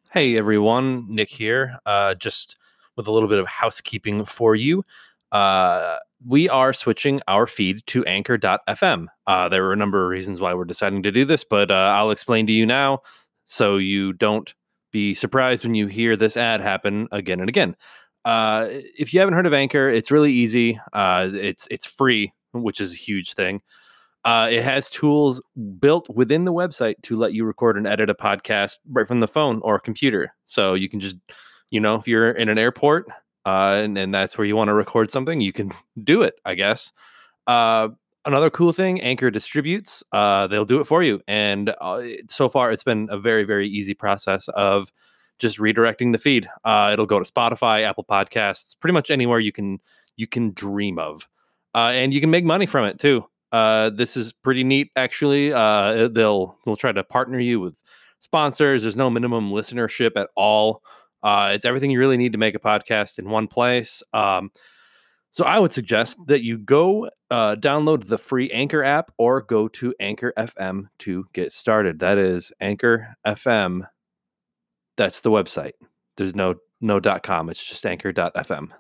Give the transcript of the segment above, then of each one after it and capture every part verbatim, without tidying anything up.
Hey everyone, Nick here. Uh, just with a little bit of housekeeping for you. Uh, we are switching our feed to anchor dot f m. Uh, there were a number of reasons why we're deciding to do this, but uh, I'll explain to you now so you don't be surprised when you hear this ad happen again and again. Uh, if you haven't heard of Anchor, it's really easy. Uh, it's it's free, which is a huge thing. Uh, it has tools built within the website to let you record and edit a podcast right from the phone or computer. So you can just, you know, if you're in an airport uh, and, and that's where you want to record something, you can do it, I guess. Uh, another cool thing, Anchor distributes. Uh, they'll do it for you. And uh, it- so far, it's been a very, very easy process of just redirecting the feed. Uh, it'll go to Spotify, Apple Podcasts, pretty much anywhere you can you can dream of, uh, and you can make money from it too. Uh, this is pretty neat, actually. Uh, they'll they'll try to partner you with sponsors. There's no minimum listenership at all. Uh, it's everything you really need to make a podcast in one place. Um, so I would suggest that you go uh, download the free Anchor app or go to Anchor F M to get started. That is Anchor F M. That's the website. There's no no dot com. It's just Anchor dot F M.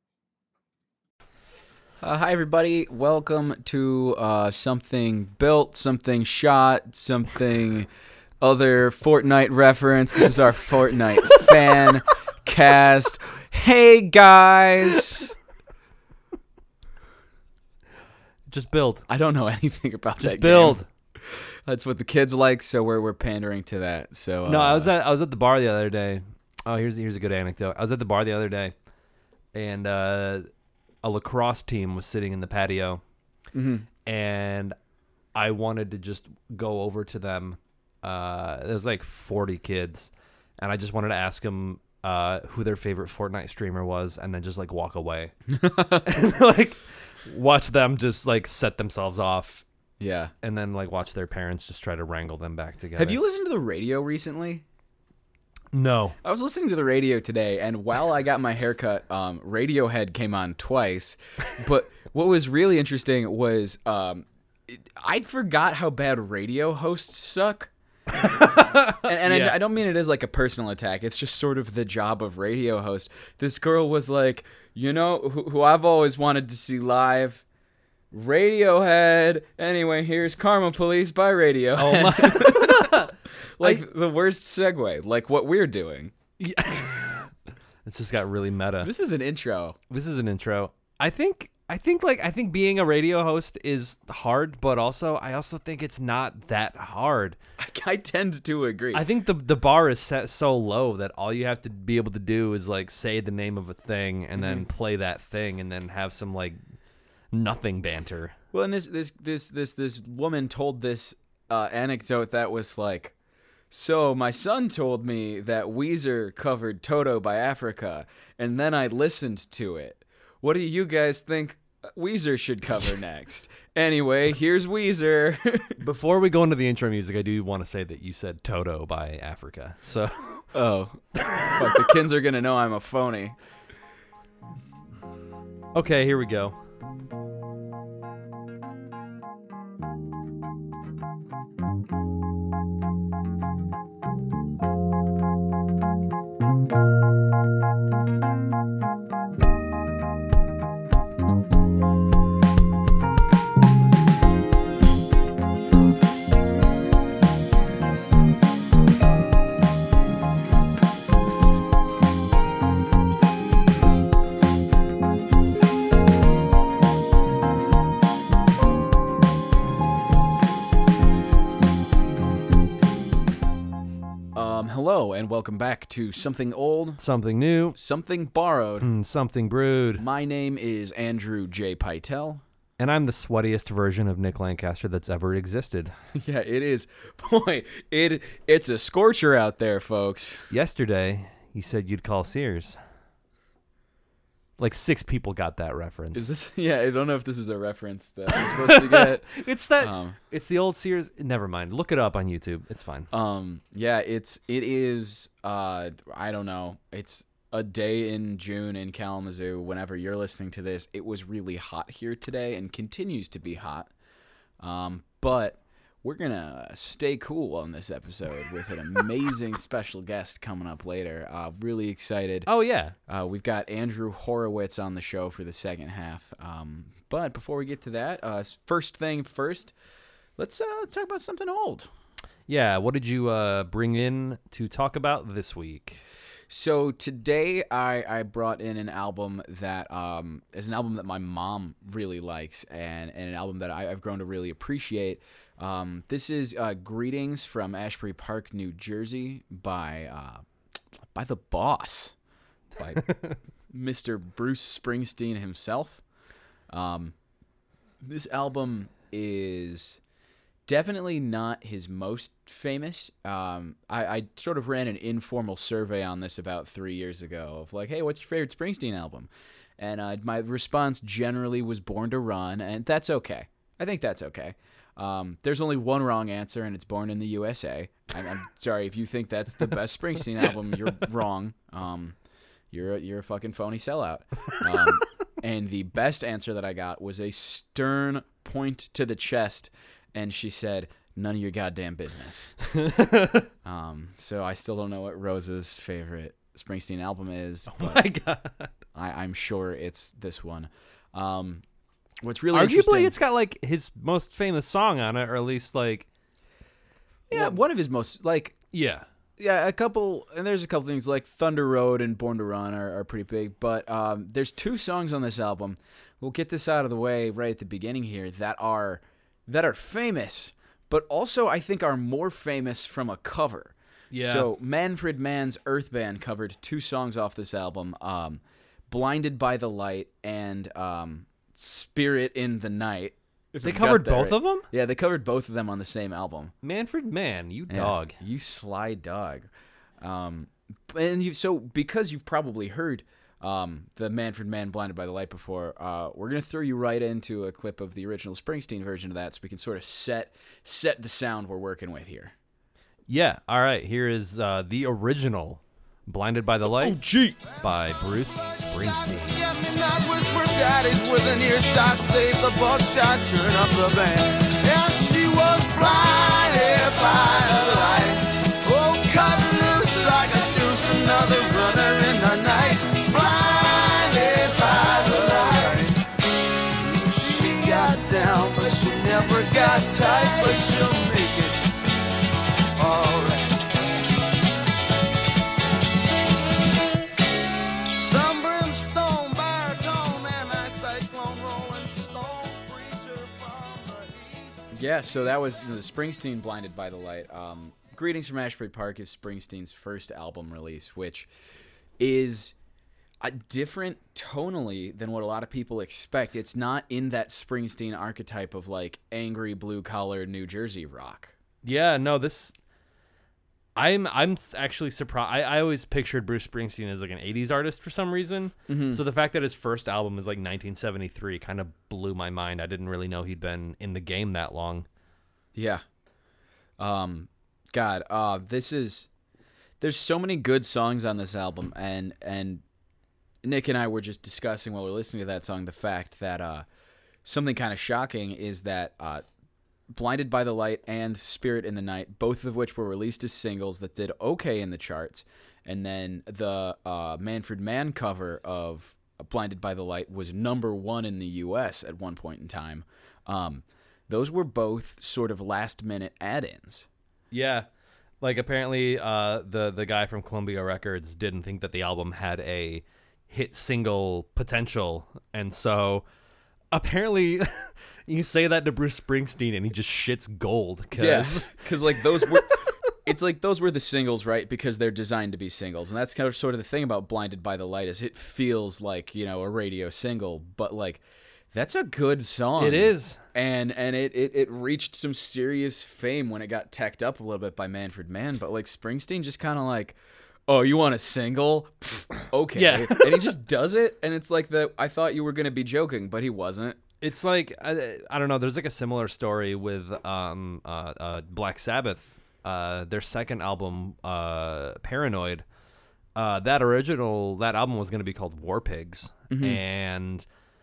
Uh, hi, everybody. Welcome to uh, something built, something shot, something other Fortnite reference. This is our Fortnite fan cast. Hey, guys. Just build. I don't know anything about Just that build. game. That's what the kids like, so we're we're pandering to that. So uh, No, I was at I was at the bar the other day. Oh, here's here's a good anecdote. I was at the bar the other day, and uh, a lacrosse team was sitting in the patio, mm-hmm. and I wanted to just go over to them. Uh, there was like forty kids, and I just wanted to ask them uh, who their favorite Fortnite streamer was, and then just like walk away, and like watch them just like set themselves off. Yeah. And then like watch their parents just try to wrangle them back together. Have you listened to the radio recently? No. I was listening to the radio today, and while I got my haircut, um, Radiohead came on twice. But what was really interesting was um, it, I'd forgot how bad radio hosts suck. and and Yeah. I, I don't mean it as like a personal attack. It's just sort of the job of radio host. This girl was like, you know, who, who I've always wanted to see live. Radiohead. Anyway, here's Karma Police by Radiohead. Oh my. like I, the worst segue, like what we're doing. Yeah. It's just got really meta. This is an intro. This is an intro. I think I think like I think being a radio host is hard, but also I also think it's not that hard. I, I tend to agree. I think the the bar is set so low that all you have to be able to do is like say the name of a thing and mm-hmm. then play that thing and then have some like nothing banter. Well, and this this this this this woman told this uh, anecdote that was like, so my son told me that Weezer covered Toto by Africa, and then I listened to it. What do you guys think Weezer should cover next? Anyway, here's Weezer. Before we go into the intro music, I do want to say that you said Toto by Africa. So, oh, fuck, the kids are gonna know I'm a phony. Okay, here we go. Hello, and welcome back to Something Old, Something New, Something Borrowed, mm, Something Brewed. My name is Andrew J. Pytel. And I'm the sweatiest version of Nick Lancaster that's ever existed. Yeah, it is. Boy, it it's a scorcher out there, folks. Yesterday, you said you'd call Sears. Like six people got that reference. Is this? Yeah, I don't know if this is a reference that I'm supposed to get. It's that. Um, it's the old Sears. Never mind. Look it up on YouTube. It's fine. Um. Yeah. It's. It is. Uh. I don't know. It's a day in June in Kalamazoo. Whenever you're listening to this, it was really hot here today and continues to be hot. Um. But we're going to stay cool on this episode with an amazing special guest coming up later. Uh, really excited. Oh, yeah. Uh, we've got Andrew Horowitz on the show for the second half. Um, but before we get to that, uh, first thing first, let's, uh, let's talk about something old. Yeah, what did you uh, bring in to talk about this week? So today I, I brought in an album that um, is an album that my mom really likes and, and an album that I, I've grown to really appreciate. Um, this is uh, Greetings from Ashbury Park, New Jersey by uh, by the boss, by Mister Bruce Springsteen himself. Um, this album is definitely not his most famous. Um, I, I sort of ran an informal survey on this about three years ago of like, hey, what's your favorite Springsteen album? And uh, my response generally was Born to Run, and that's okay. I think that's okay. Um, there's only one wrong answer, and it's Born in the U S A. I'm, I'm sorry if you think that's the best Springsteen album. You're wrong. Um, you're a, you're a fucking phony sellout. Um, and the best answer that I got was a stern point to the chest. And she said, none of your goddamn business. um, so I still don't know what Rosa's favorite Springsteen album is. Oh but my God. I, I'm sure it's this one. Um, what's really Arguably, interesting... it's got, like, his most famous song on it, or at least, like... Yeah, well, one of his most, like... Yeah. Yeah, a couple... And there's a couple things, like Thunder Road and Born to Run are, are pretty big. But um, there's two songs on this album. We'll get this out of the way right at the beginning here that are... that are famous, but also I think are more famous from a cover. Yeah. So Manfred Mann's Earth Band covered two songs off this album, um, Blinded by the Light and um, Spirit in the Night. If They I've covered got that both right. of them? Yeah, they covered both of them on the same album. Manfred Mann, you Yeah, dog. you sly dog. Um, and you so because you've probably heard Um, the Manfred Mann Blinded by the Light before, uh, we're going to throw you right into a clip of the original Springsteen version of that so we can sort of set set the sound we're working with here. Yeah, all right. Here is uh, the original Blinded by the Light Oh, gee. by Bruce Springsteen. Get me not whisper daddies with an earshot, save the buckshot, turn up the band. And she was blinded by the light. Oh, cut loose like a noose, another runner in the night. Blinded by the light. She got down, but she never got tight, but she'll make it all right. Some brimstone, baritone, and a cyclone rolling stone preacher from the east. Yeah, so that was the Springsteen Blinded by the Light. Um, Greetings from Ashbury Park is Springsteen's first album release, which is uh, different tonally than what a lot of people expect. It's not in that Springsteen archetype of like angry blue-collar New Jersey rock. Yeah, no, this... I'm I'm s- actually surprised. I, I always pictured Bruce Springsteen as like an eighties artist for some reason. Mm-hmm. So the fact that his first album is like nineteen seventy-three kind of blew my mind. I didn't really know he'd been in the game that long. Yeah. Um, God, uh, this is... There's so many good songs on this album, and and Nick and I were just discussing while we were listening to that song the fact that uh, something kind of shocking is that uh, Blinded by the Light and Spirit in the Night, both of which were released as singles that did okay in the charts, and then the uh, Manfred Mann cover of Blinded by the Light was number one in the U S at one point in time. Um, those were both sort of last-minute add-ins. Yeah. Like apparently uh, the, the guy from Columbia Records didn't think that the album had a hit single potential. And so apparently you say that to Bruce Springsteen and he just shits gold. Cause... Yeah, because like those were, it's like those were the singles, right? Because they're designed to be singles, and that's kind of sort of the thing about Blinded by the Light is it feels like, you know, a radio single, but like that's a good song. It is, and and it, it it reached some serious fame when it got teched up a little bit by Manfred Mann, but like Springsteen just kind of like, oh, you want a single? Okay, Yeah. and he just does it, and it's like the I thought you were gonna be joking, but he wasn't. It's like I, I don't know. There's like a similar story with um uh, uh Black Sabbath. Uh, their second album, uh, Paranoid. Uh, that original that album was going to be called War Pigs, Mm-hmm. and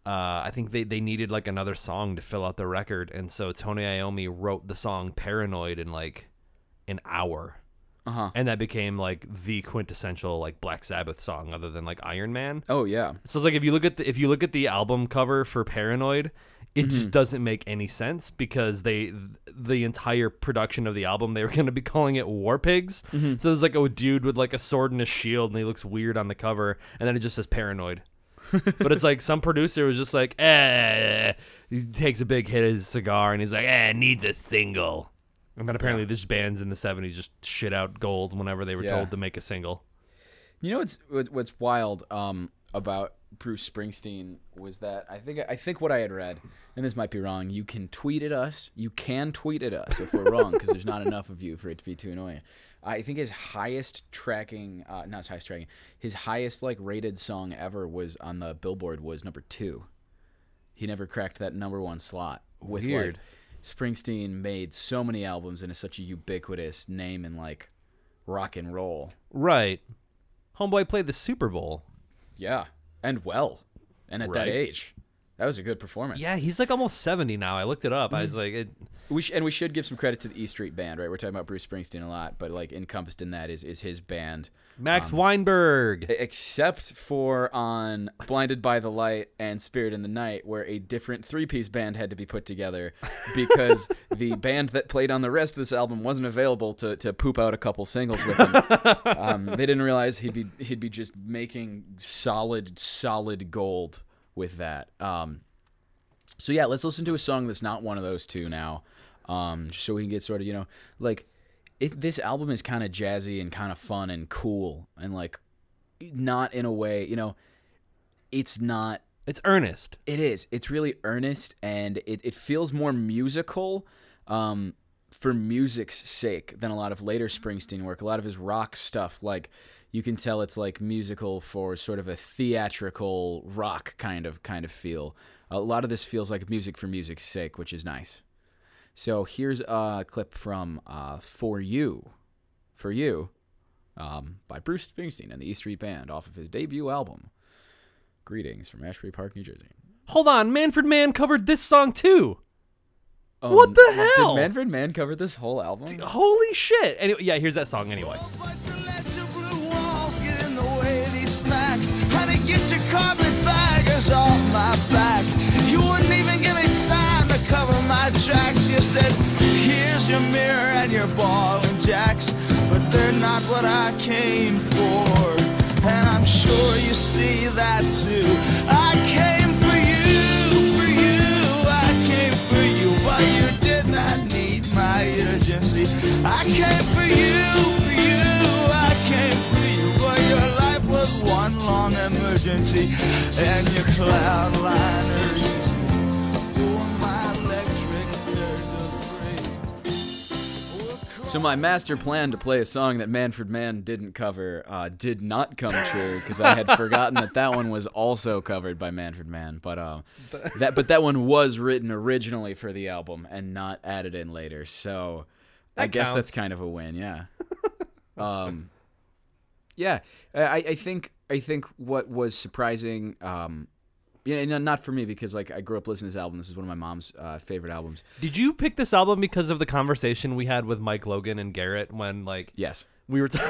uh, I think they, they needed like another song to fill out the record, and so Tony Iommi wrote the song Paranoid in like an hour. Uh-huh. And that became like the quintessential like Black Sabbath song, other than like Iron Man. Oh yeah. So it's like if you look at the if you look at the album cover for Paranoid, it Mm-hmm. just doesn't make any sense because they the entire production of the album they were going to be calling it War Pigs. Mm-hmm. So there's like a dude with like a sword and a shield, and he looks weird on the cover, and then it just says Paranoid. But it's like some producer was just like, eh. He takes a big hit of his cigar, and he's like, eh, needs a single. And then apparently this bands in the seventies just shit out gold whenever they were Yeah. told to make a single. You know what's what- what's wild um, about Bruce Springsteen was that I think I think what I had read, and this might be wrong. You can tweet at us. You can tweet at us if we're wrong because there's not enough of you for it to be too annoying. I think his highest tracking, uh, not his highest tracking, his highest like rated song ever was on the Billboard was number two. He never cracked that number one slot. With Weird. Like, Springsteen made so many albums and is such a ubiquitous name in like rock and roll. Right. Homeboy played the Super Bowl. Yeah, and well, and at Right. that age, that was a good performance. Yeah, he's like almost seventy now. I looked it up. I was like, it, we sh- and we should give some credit to the E Street Band, right? We're talking about Bruce Springsteen a lot, but like encompassed in that is is his band. Max Um, Weinberg. Except for on Blinded by the Light and Spirit in the Night, where a different three-piece band had to be put together because the band that played on the rest of this album wasn't available to, to poop out a couple singles with him. um, they didn't realize he'd be he'd be just making solid solid gold with that. Um, so yeah, let's listen to a song that's not one of those two now, um, so we can get sort of you know like. It, this album is kind of jazzy and kind of fun and cool and like not in a way, you know, it's not, It's earnest. it is, it's really earnest and it, it feels more musical um, for music's sake than a lot of later Springsteen work. A lot of his rock stuff, like you can tell it's like musical for sort of a theatrical rock kind of kind of feel. A lot of this feels like music for music's sake, which is nice. So here's a clip from uh, For You, For You, um, by Bruce Springsteen and the E Street Band off of his debut album, Greetings from Ashbury Park, New Jersey. Hold on, Manfred Mann covered this song too. Um, What the hell? Did Manfred Mann cover this whole album? Holy shit! Anyway, yeah, here's that song anyway. But you let your blue walls get in the way of these facts. Honey, get your carpetbaggers off my back. You wouldn't even give me time to cover my tracks. You said, here's your mirror and your ball and jacks. But they're not what I came for. And I'm sure you see that too. I came for you, for you. I came for you, but you did not need my urgency. I came for you, for you. I came for you, but your life was one long emergency. And your cloud liner used to doing my electric surgery. So my master plan to play a song that Manfred Mann didn't cover uh, did not come true because I had forgotten that that one was also covered by Manfred Mann. But uh, that but that one was written originally for the album and not added in later. So I That guess counts. that's kind of a win. Yeah. um, yeah. I, I think I think what was surprising. Um, Yeah, no, not for me because like I grew up listening to this album. This is one of my mom's uh, favorite albums. Did you pick this album because of the conversation we had with Mike Logan and Garrett when like Yes. we were t-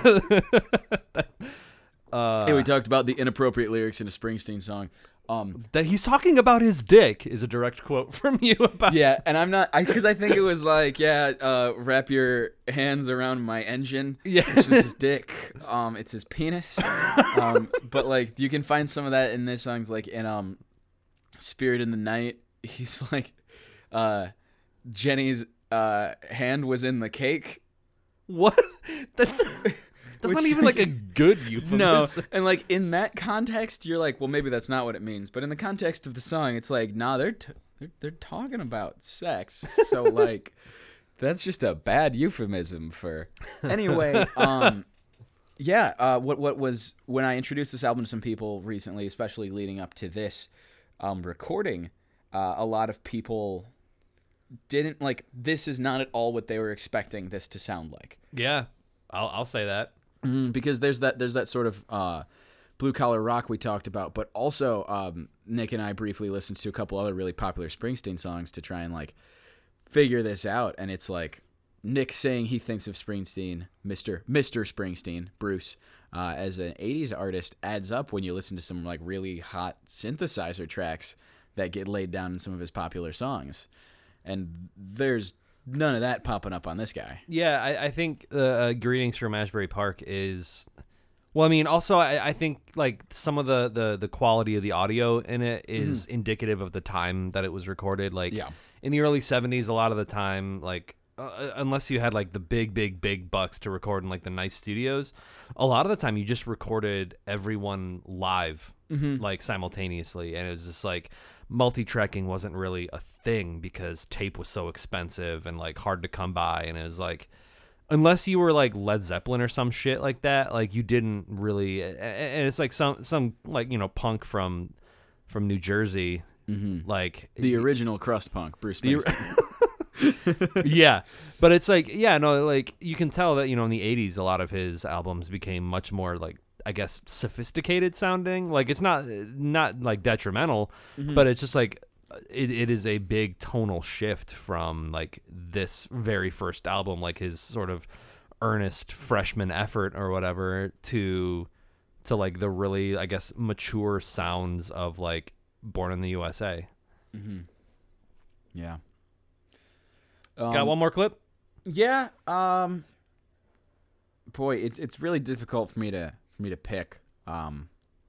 uh, Hey, we talked about the inappropriate lyrics in a Springsteen song. Um, that he's talking about his dick is a direct quote from you about yeah, and I'm not because I, I think it was like, yeah, uh, wrap your hands around my engine. Yeah. Which is his dick. Um, it's his penis. Um, but like you can find some of that in this songs, like in um, Spirit in the Night. He's like, uh, Jenny's uh hand was in the cake. what? That's that's not Which- even like a good euphemism. No, and like in that context, you're like, well, maybe that's not what it means. But in the context of the song, it's like, nah, they're t- they're, they're talking about sex. So like, that's just a bad euphemism for. Anyway, um, yeah. Uh, what what was when I introduced this album to some people recently, especially leading up to this um recording, uh, a lot of people didn't like. This is not at all what they were expecting this to sound like. Yeah, I'll I'll say that. Mm, because there's that there's that sort of uh, Blue Collar Rock we talked about, but also um, Nick and I briefly listened to a couple other really popular Springsteen songs to try and like figure this out. And it's like Nick saying he thinks of Springsteen, Mister Mister Springsteen, Bruce, uh, as an eighties artist adds up when you listen to some like really hot synthesizer tracks that get laid down in some of his popular songs. And there's none of that popping up on this guy. Yeah, I, I think uh, uh, Greetings from Asbury Park is... Well, I mean, also, I, I think, like, some of the, the, the quality of the audio in it is mm-hmm. indicative of the time that it was recorded. Like, yeah. in the early seventies, a lot of the time, like, uh, unless you had, like, the big, big, big bucks to record in, like, the nice studios, a lot of the time you just recorded everyone live, mm-hmm. like, simultaneously. And it was just, like... multi-tracking wasn't really a thing because tape was so expensive and like hard to come by, and it was like unless you were like Led Zeppelin or some shit like that, like you didn't really. And it's like some some like you know punk from from New Jersey, mm-hmm. like the original crust punk, Bruce Springsteen. Yeah, but it's like yeah no like you can tell that you know in the eighties a lot of his albums became much more like I guess sophisticated sounding. Like it's not not like detrimental, mm-hmm. but it's just like it, it is a big tonal shift from like this very first album, like his sort of earnest freshman effort or whatever, to to like the really I guess mature sounds of like Born in the U S A. Mm-hmm. Yeah. Um, Got Um, one more clip? Yeah. Um. Boy, it's it's really difficult for me to. For me to pick. Um,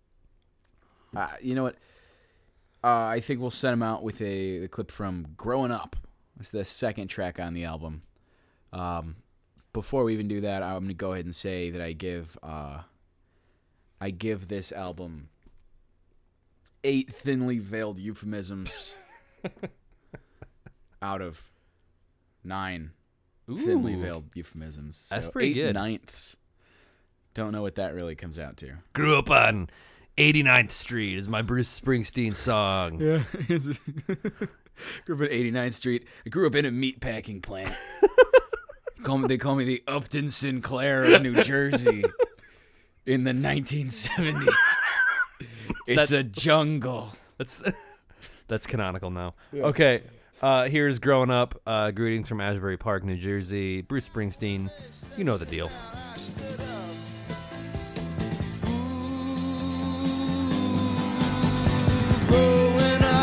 uh, you know what? Uh, I think we'll set him out with a, a clip from Growing Up. It's the second track on the album. Um, before we even do that, I'm going to go ahead and say that I give uh, I give this album eight thinly veiled euphemisms out of nine Ooh. thinly veiled euphemisms. That's So pretty eight good. ninths. Don't know what that really comes out to. Grew up on eighty-ninth Street is my Bruce Springsteen song. Yeah. Grew up at eighty-ninth Street. I grew up in a meatpacking plant. call me, they call me the Upton Sinclair of New Jersey in the nineteen seventies. It's That's- a jungle. That's that's canonical now. Okay, uh, here's Growing Up. Uh, greetings from Asbury Park, New Jersey. Bruce Springsteen. You know the deal. Growing up,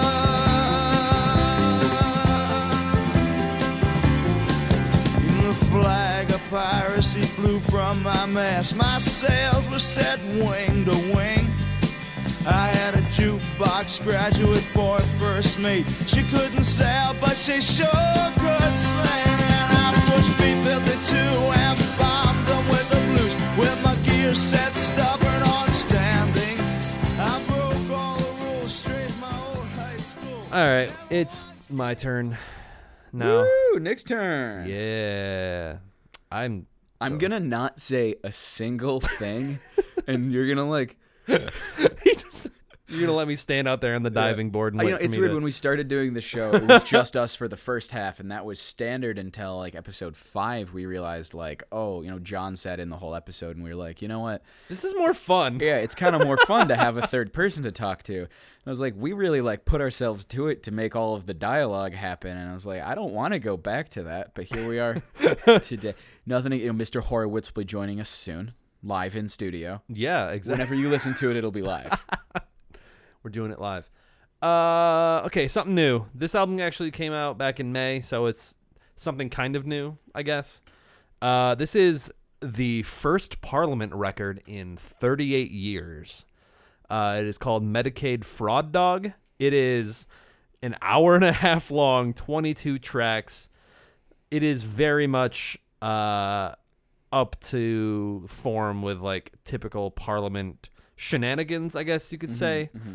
the flag of piracy flew from my mast. My sails were set wing to wing. I had a jukebox graduate for a first mate. She couldn't sail, but she sure could sing. And I pushed B fifty-two and bombed them with the blues, with my gear set stubborn on standing. I broke all the rules straight in my old high school. All right, it's my turn now. Woo, Nick's turn. Yeah, I'm. I'm so- gonna not say a single thing, and you're gonna like. You just- You're gonna let me stand out there on the diving board and Uh, wait you know, for it's me weird to... when we started doing the show. It was just us for the first half, and that was standard until like episode five. We realized like, oh, you know, John sat in the whole episode, and we were like, you know what? This is more fun. Yeah, it's kind of more fun to have a third person to talk to. And I was like, we really like put ourselves to it to make all of the dialogue happen. And I was like, I don't want to go back to that, but here we are today. Nothing. You know, Mister Horowitz will be joining us soon, live in studio. Yeah, exactly. Whenever you listen to it, it'll be live. We're doing it live. Uh, okay, something new. This album actually came out back in May, so it's something kind of new, I guess. Uh, this is the first Parliament record in thirty-eight years. Uh, it is called Medicaid Fraud Dog. It is an hour and a half long, twenty-two tracks. It is very much uh, up to form with like typical Parliament shenanigans, I guess you could say. Mm-hmm.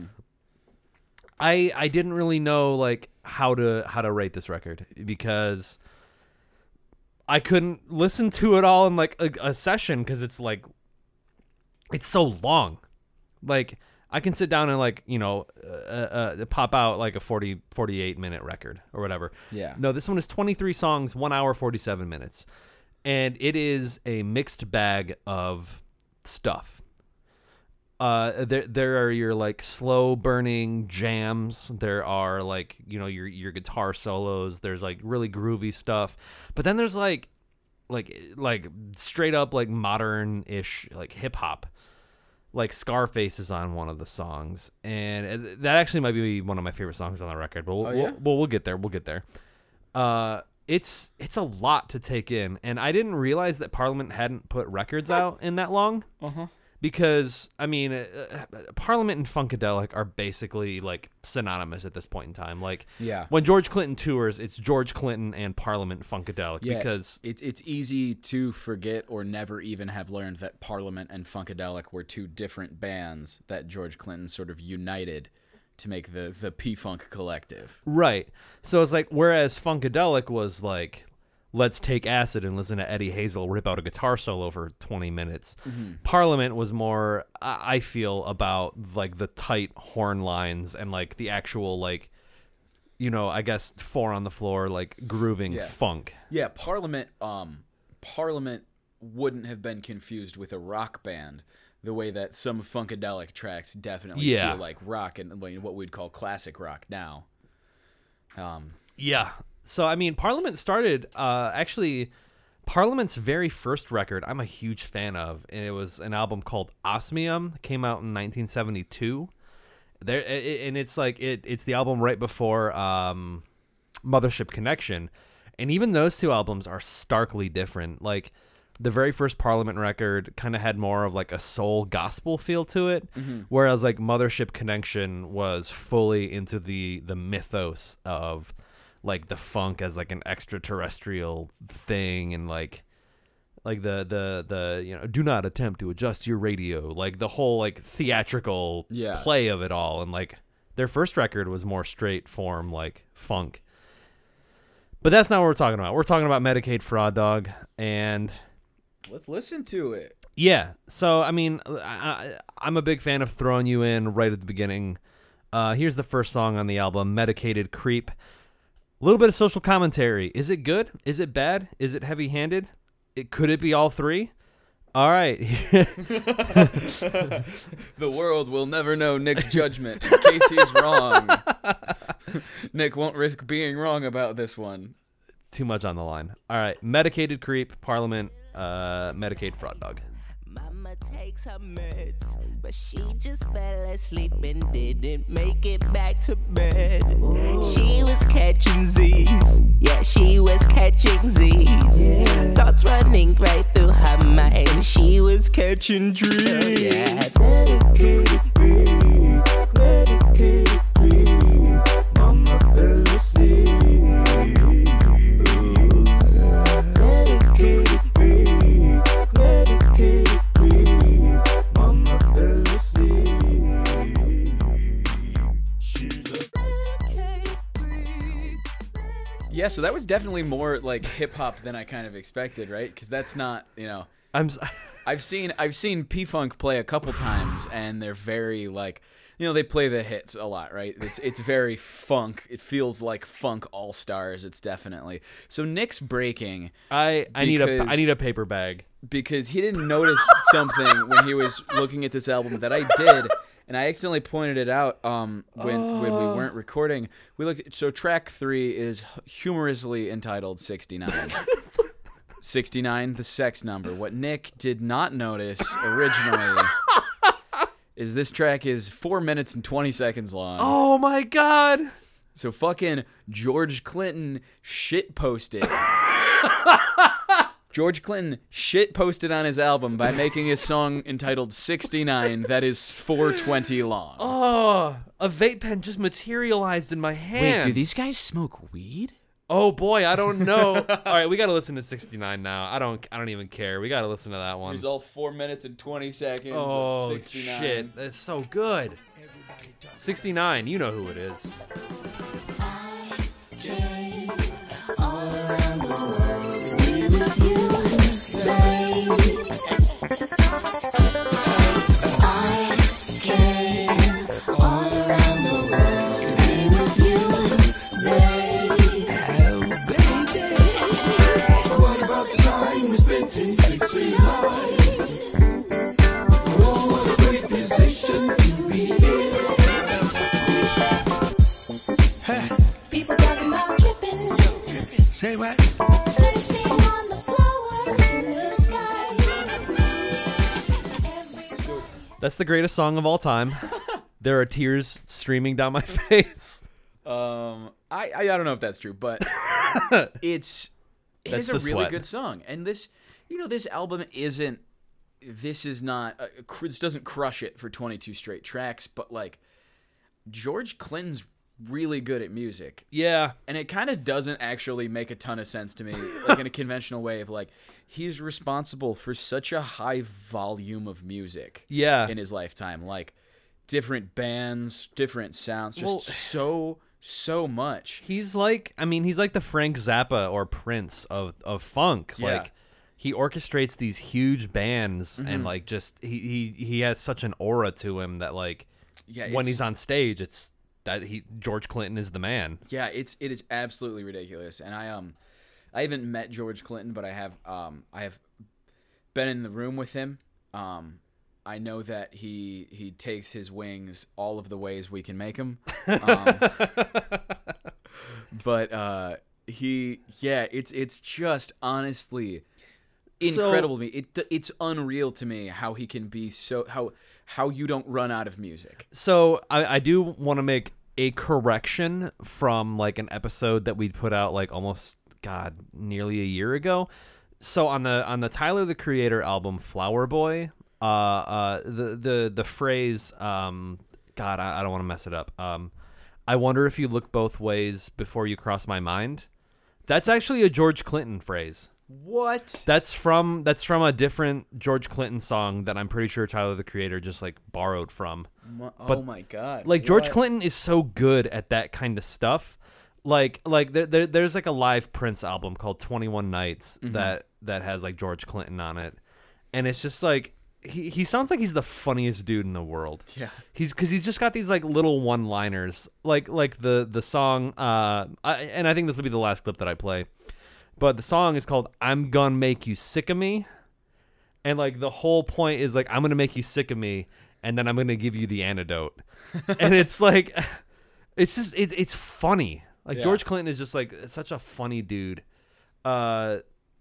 I I didn't really know like how to how to rate this record because I couldn't listen to it all in like a, a session because it's like it's so long. Like I can sit down and like you know uh, uh, pop out like a forty, forty-eight minute record or whatever. Yeah. No, this one is twenty-three songs, one hour forty-seven minutes, and it is a mixed bag of stuff. Uh, there there are your like slow burning jams. There are like, you know, your your guitar solos. There's like really groovy stuff. But then there's like like like straight up like modern ish like hip hop. Like Scarface is on one of the songs, and that actually might be one of my favorite songs on the record. But we'll, Oh, yeah? we'll, we'll we'll get there. We'll get there. Uh, it's it's a lot to take in, and I didn't realize that Parliament hadn't put records out in that long. Uh huh. Because I mean, uh, Parliament and Funkadelic are basically like synonymous at this point in time. Like, Yeah. when George Clinton tours, it's George Clinton and Parliament Funkadelic. Yeah, because it's it's easy to forget or never even have learned that Parliament and Funkadelic were two different bands that George Clinton sort of united to make the the P-Funk Collective. right, so it's like whereas Funkadelic was like, let's take acid and listen to Eddie Hazel rip out a guitar solo for twenty minutes. Mm-hmm. Parliament was more, I I feel, about like the tight horn lines and like the actual like, you know, I guess four on the floor like grooving Yeah. funk. Yeah, Parliament um Parliament wouldn't have been confused with a rock band the way that some Funkadelic tracks definitely Yeah. feel like rock and like, what we'd call classic rock now. Um Yeah. So I mean, Parliament started uh, actually. Parliament's very first record, I'm a huge fan of, and it was an album called Osmium. It came out in nineteen seventy-two. There, it, and it's like it. It's the album right before um, Mothership Connection, and even those two albums are starkly different. Like the very first Parliament record kind of had more of like a soul gospel feel to it, whereas like Mothership Connection was fully into the the mythos of like the funk as like an extraterrestrial thing, and like like the the the you know, do not attempt to adjust your radio, like the whole like theatrical Yeah. play of it all. And like their first record was more straight form like funk, but that's not what we're talking about. We're talking about Medicaid Fraud Dog. And let's listen to it. yeah, so I mean, I, I, I'm a big fan of throwing you in right at the beginning. Uh, here's the first song on the album, Medicated Creep. A little bit of social commentary. Is it good? Is it bad? Is it heavy-handed? It could it be all three? All right. The world will never know Nick's judgment in case he's wrong. Nick won't risk being wrong about this one. Too much on the line. All right. Medicated Creep, Parliament, uh, Medicaid Fraud Dog. Mama takes her meds, but she just fell asleep and didn't make it back to bed. She was catching Z's, yeah, she was catching Z's. Thoughts running right through her mind, she was catching dreams. Yeah. Medicated freak, medicated freak, mama fell asleep. Medicated freak, medicated freak, mama fell asleep. She's a medicated freak. Yeah, so that was definitely more like hip hop than I kind of expected, right? Because that's not, you know, I'm. s- I've seen I've seen P-Funk play a couple times, and they're very like, you know, they play the hits a lot, right? It's it's very funk. It feels like funk all stars. It's definitely so. Nick's breaking I I need a Because- I need a paper bag. because he didn't notice something when he was looking at this album that I did, and I accidentally pointed it out um, when when we weren't recording. We looked at, so track three is humorously entitled sixty-nine. sixty-nine, the sex number. What Nick did not notice originally is this track is four minutes and twenty seconds long. Oh my god. So fucking George Clinton shit posted. George Clinton shit posted on his album by making a song entitled sixty-nine that is four twenty long. Oh, a vape pen just materialized in my hand. Wait, do these guys smoke weed? Oh boy, I don't know. All right, we got to listen to sixty-nine now. I don't I don't even care. We got to listen to that one. Here's all four minutes and twenty seconds Oh of sixty-nine. shit, that's so good. sixty-nine, you know who it is. What a great position. That's the greatest song of all time. There are tears streaming down my face. Um, I, I I don't know if that's true, but it's it That's is a the really sweat. good song, and this you know this album isn't this is not uh, cr- this doesn't crush it for twenty-two straight tracks, but like George Clinton's really good at music, Yeah. and it kind of doesn't actually make a ton of sense to me, like in a conventional way of like he's responsible for such a high volume of music, Yeah. in his lifetime, like different bands, different sounds, just Well- so. So much. He's like, I mean, he's like the Frank Zappa or Prince of, of funk. Yeah. Like, he orchestrates these huge bands and, like, just, he, he, he has such an aura to him that, like, Yeah, when it's- he's on stage, it's that he, George Clinton is the man. Yeah, it's it is absolutely ridiculous. And I um I haven't met George Clinton, but I have um I have been in the room with him. Um I know that he he takes his wings all of the ways we can make them. Um, but uh he yeah, it's it's just honestly So- incredible to me. It it's unreal to me how he can be so how how you don't run out of music. So I, I do want to make a correction from like an episode that we put out like almost God nearly a year ago. So on the on the Tyler the Creator album Flower Boy, uh, uh, the the the phrase um, God I, I don't want to mess it up. Um, I wonder if you look both ways before you cross my mind. That's actually a George Clinton phrase. What? That's from that's from a different George Clinton song that I'm pretty sure Tyler the Creator just like borrowed from. Oh But, my god. Like George What? Clinton is so good at that kind of stuff. Like like there, there there's like a live Prince album called twenty-one Nights that that has like George Clinton on it. And it's just like he, he sounds like he's the funniest dude in the world. Yeah. He's cuz he's just got these like little one-liners. Like like the the song uh I, and I think this will be the last clip that I play. But the song is called I'm Gonna Make You Sick of Me. And like the whole point is like I'm going to make you sick of me and then I'm going to give you the antidote. And it's like it's just it's it's funny. Like Yeah. George Clinton is just like such a funny dude. Uh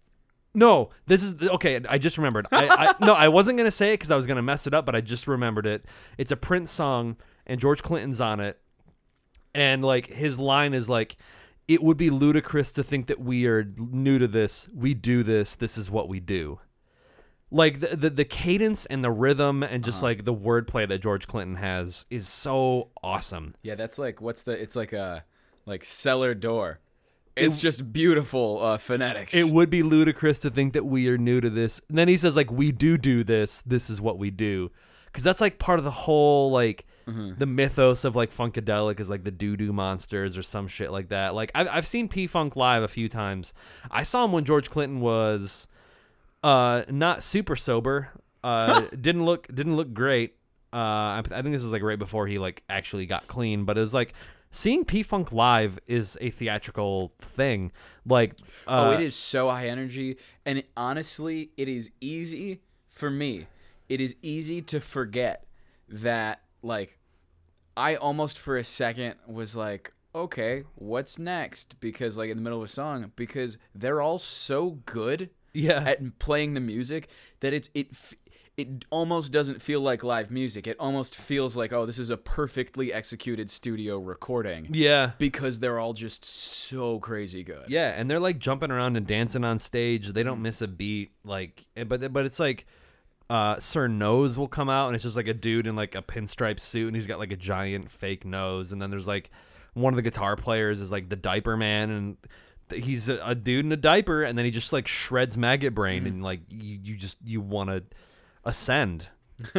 no, this is okay. I just remembered. I, I no, I wasn't gonna say it because I was gonna mess it up, but I just remembered it. It's a Prince song, and George Clinton's on it, and like his line is like, "It would be ludicrous to think that we are new to this. We do this. This is what we do." Like the the, the cadence and the rhythm and just Uh-huh. like the wordplay that George Clinton has is so awesome. Yeah, that's like what's the? It's like a like cellar door. It's just beautiful uh, phonetics. It would be ludicrous to think that we are new to this. And then he says, like, we do do this. This is what we do. Because that's, like, part of the whole, like, the mythos of, like, Funkadelic is, like, the doo-doo monsters or some shit like that. Like, I've, I've seen P-Funk live a few times. I saw him when George Clinton was uh, not super sober. Uh, didn't look didn't look great. Uh, I, I think this was, like, right before he, like, actually got clean. But it was, like... Seeing P-Funk live is a theatrical thing. Like, uh, oh, it is so high energy, and it, honestly, it is easy for me. It is easy to forget that, like, I almost for a second was like, okay, what's next? Because, like, in the middle of a song, because they're all so good yeah. at playing the music that it's it. f- It almost doesn't feel like live music. It almost feels like, oh, this is a perfectly executed studio recording. Yeah. Because they're all just so crazy good. Yeah, and they're like jumping around and dancing on stage. They don't miss a beat. Like, eh, but but it's like, uh, Sir Nose will come out and it's just like a dude in like a pinstripe suit and he's got like a giant fake nose. And then there's like one of the guitar players is like the Diaper Man and th- he's a, a dude in a diaper and then he just like shreds Maggot Brain and like you, you just you want to ascend.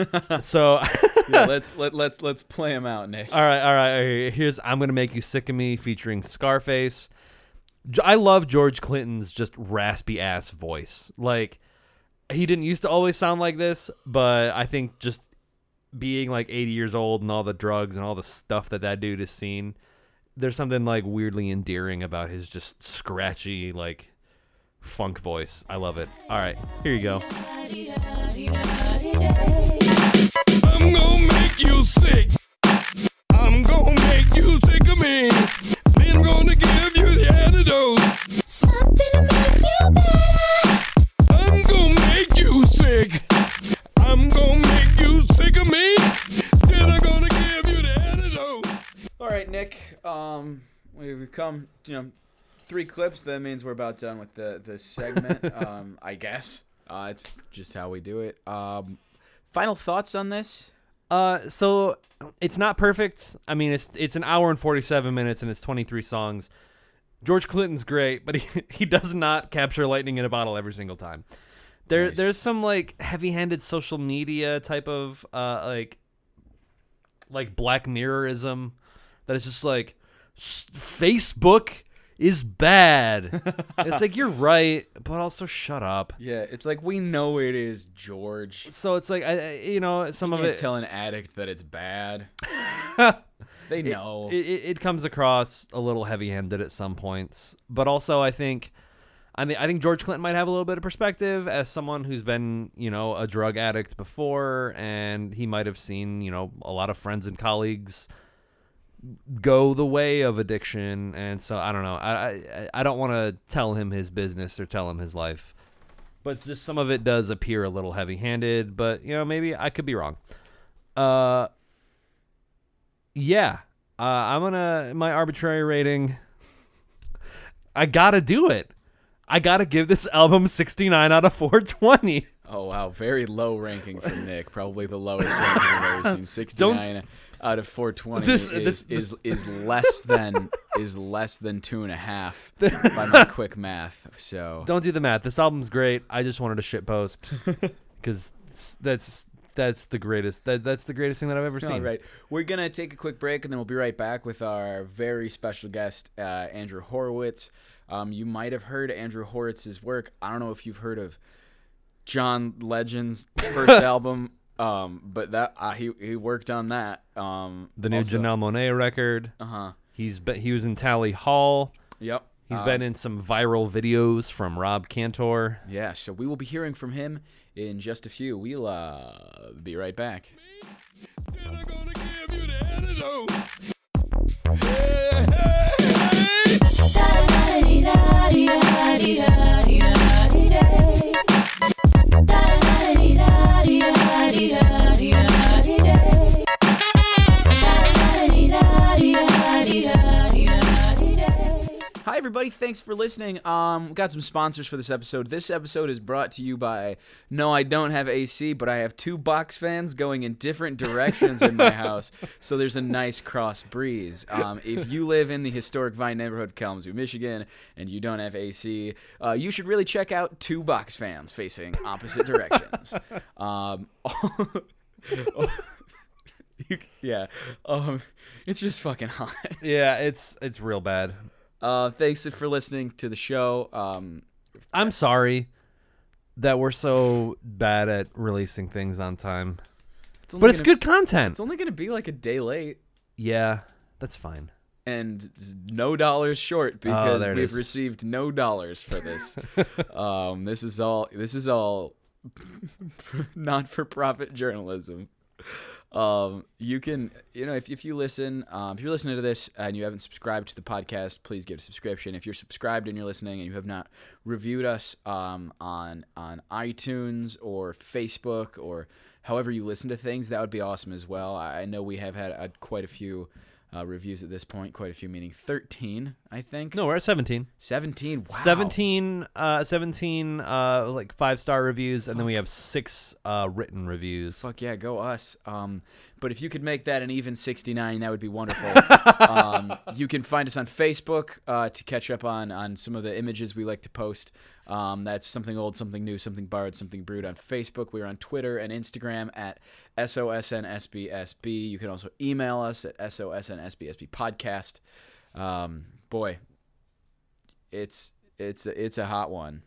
So. Yeah, let's let let's let's play them out, Nick. All right, all right. all right. Here's I'm Gonna Make You Sick of Me featuring Scarface. J- I love George Clinton's just raspy ass voice. Like, he didn't used to always sound like this, but I think just being like eighty years old and all the drugs and all the stuff that that dude has seen, there's something like weirdly endearing about his just scratchy, like, funk voice. I love it. All right, here you go. I'm gonna make you sick. I'm gonna make you sick of me. Then I'm gonna give you the antidote. Something to make you better. I'm gonna make you sick. I'm gonna make you sick of me. we've come, you know, three clips. That means we're about done with the the segment. um, I guess uh, it's just how we do it. Um, final thoughts on this? Uh, so it's not perfect. I mean, it's it's an hour and forty-seven minutes, and it's twenty-three songs. George Clinton's great, but he he does not capture lightning in a bottle every single time. There Nice. there's some like heavy-handed social media type of uh like like Black Mirrorism that is just like "S- Facebook is bad. It's like you're right, but also shut up. Yeah, it's like we know it is, George. So it's like I, I you know some You of can't it tell an addict that it's bad. They know. It, it, it comes across a little heavy-handed at some points, but also I think, I mean, I think George Clinton might have a little bit of perspective as someone who's been, you know, a drug addict before, and he might have seen, you know, a lot of friends and colleagues go the way of addiction, and so I don't know. I I, I don't want to tell him his business or tell him his life, but it's just some of it does appear a little heavy-handed. But you know, maybe I could be wrong. Uh. Yeah, uh, I'm gonna my arbitrary rating. I gotta do it. I gotta give this album sixty-nine out of four twenty. Oh wow, very low ranking for Nick. Probably the lowest ranking I've ever seen. sixty-nine out of four twenty This- is, this- is is less than is less than two and a half by my quick math. So Don't do the math. This album's great. I just wanted a shit post because that's that's the greatest. That that's the greatest thing that I've ever seen. all right, we're gonna take a quick break and then we'll be right back with our very special guest, uh, Andrew Horowitz. Um, you might have heard Andrew Horowitz's work. I don't know if you've heard of John Legend's first album, um, but that uh, he he worked on that. Um, The new also- Janelle Monáe record. Uh huh. He's be, he was in Tally Hall. Yep. He's Um, been in some viral videos from Rob Cantor. Yeah, so we will be hearing from him in just a few. We'll uh, be right back. Then I'm gonna give you the antidote. Hey, hey, hey. Hi, everybody. Thanks for listening. Um, we got some sponsors for this episode. This episode is brought to you by, no, I don't have A C, but I have two box fans going in different directions in my house, so there's a nice cross breeze. Um, if you live in the historic Vine neighborhood of Kalamazoo, Michigan, and you don't have A C, uh, you should really check out two box fans facing opposite directions. Um, you, yeah, um, it's just fucking hot. Yeah, it's it's real bad. Uh, thanks for listening to the show. Um, I'm sorry that we're so bad at releasing things on time. it's only But it's gonna- good content. It's only going to be like a day late Yeah, that's fine. and it's no dollars short because Oh, there it we've is. received no dollars for this. um, this is all. This is all not-for-profit journalism. Um, you can, you know, if if you listen, um, if you're listening to this and you haven't subscribed to the podcast, please give a subscription. If you're subscribed and you're listening and you have not reviewed us um, on on iTunes or Facebook or however you listen to things, that would be awesome as well. I, I know we have had uh, quite a few uh, reviews at this point, quite a few, meaning thirteen, I think. No, we're at seventeen. seventeen. Wow. seventeen, uh, seventeen, uh, like five star reviews, and then we have six uh, written reviews. Fuck yeah, go us. Um, but if you could make that an even sixty-nine, that would be wonderful. um, you can find us on Facebook uh, to catch up on, on some of the images we like to post. Um, that's Something Old, Something New, Something Borrowed, Something Brewed on Facebook. We're on Twitter and Instagram at S O S N S B S B. You can also email us at S O S N S B S B podcast. Um, boy, it's it's a, it's a hot one.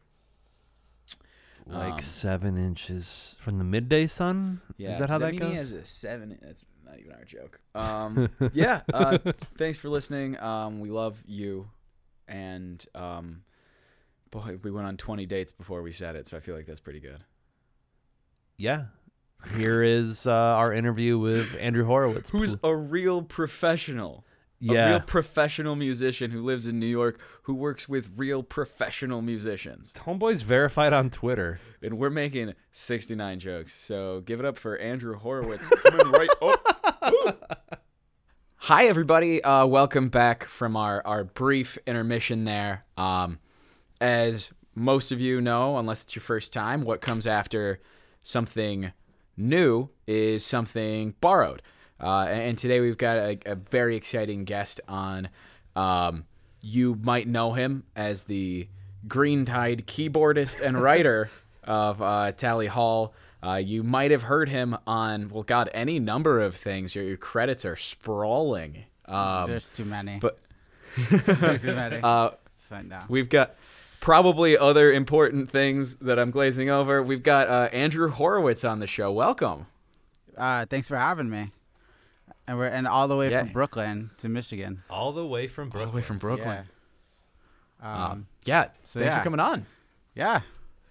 Like Um, seven inches from the midday sun. Yeah, Is that how does that mean goes? He has a seven. That's not even our joke. Um, yeah. Uh, thanks for listening. Um, we love you, and um, boy, we went on twenty dates before we said it, so I feel like that's pretty good. Yeah. Here is uh, our interview with Andrew Horowitz. Who's a real professional? A yeah. real professional musician who lives in New York, who works with real professional musicians. Homeboy's verified on Twitter. And we're making sixty-nine jokes, so give it up for Andrew Horowitz coming right up. Hi, everybody. Uh, welcome back from our, our brief intermission there. Um, as most of you know, unless it's your first time, what comes after something new is something borrowed. Uh, and today we've got a, a very exciting guest on. Um, you might know him as the Green Tide keyboardist and writer of uh, Tally Hall. Uh, you might have heard him on, well, God, any number of things. Your, your credits are sprawling. Um, There's too many. But too many. uh, Right now. we've got probably other important things that I'm glazing over. We've got uh, Andrew Horowitz on the show. Welcome. Uh, thanks for having me. And we're and all the way Yeah. from Brooklyn to Michigan. All the way from All Brooklyn. the way from Brooklyn. Yeah. Um, Um, yeah. so Thanks yeah. for coming on. yeah.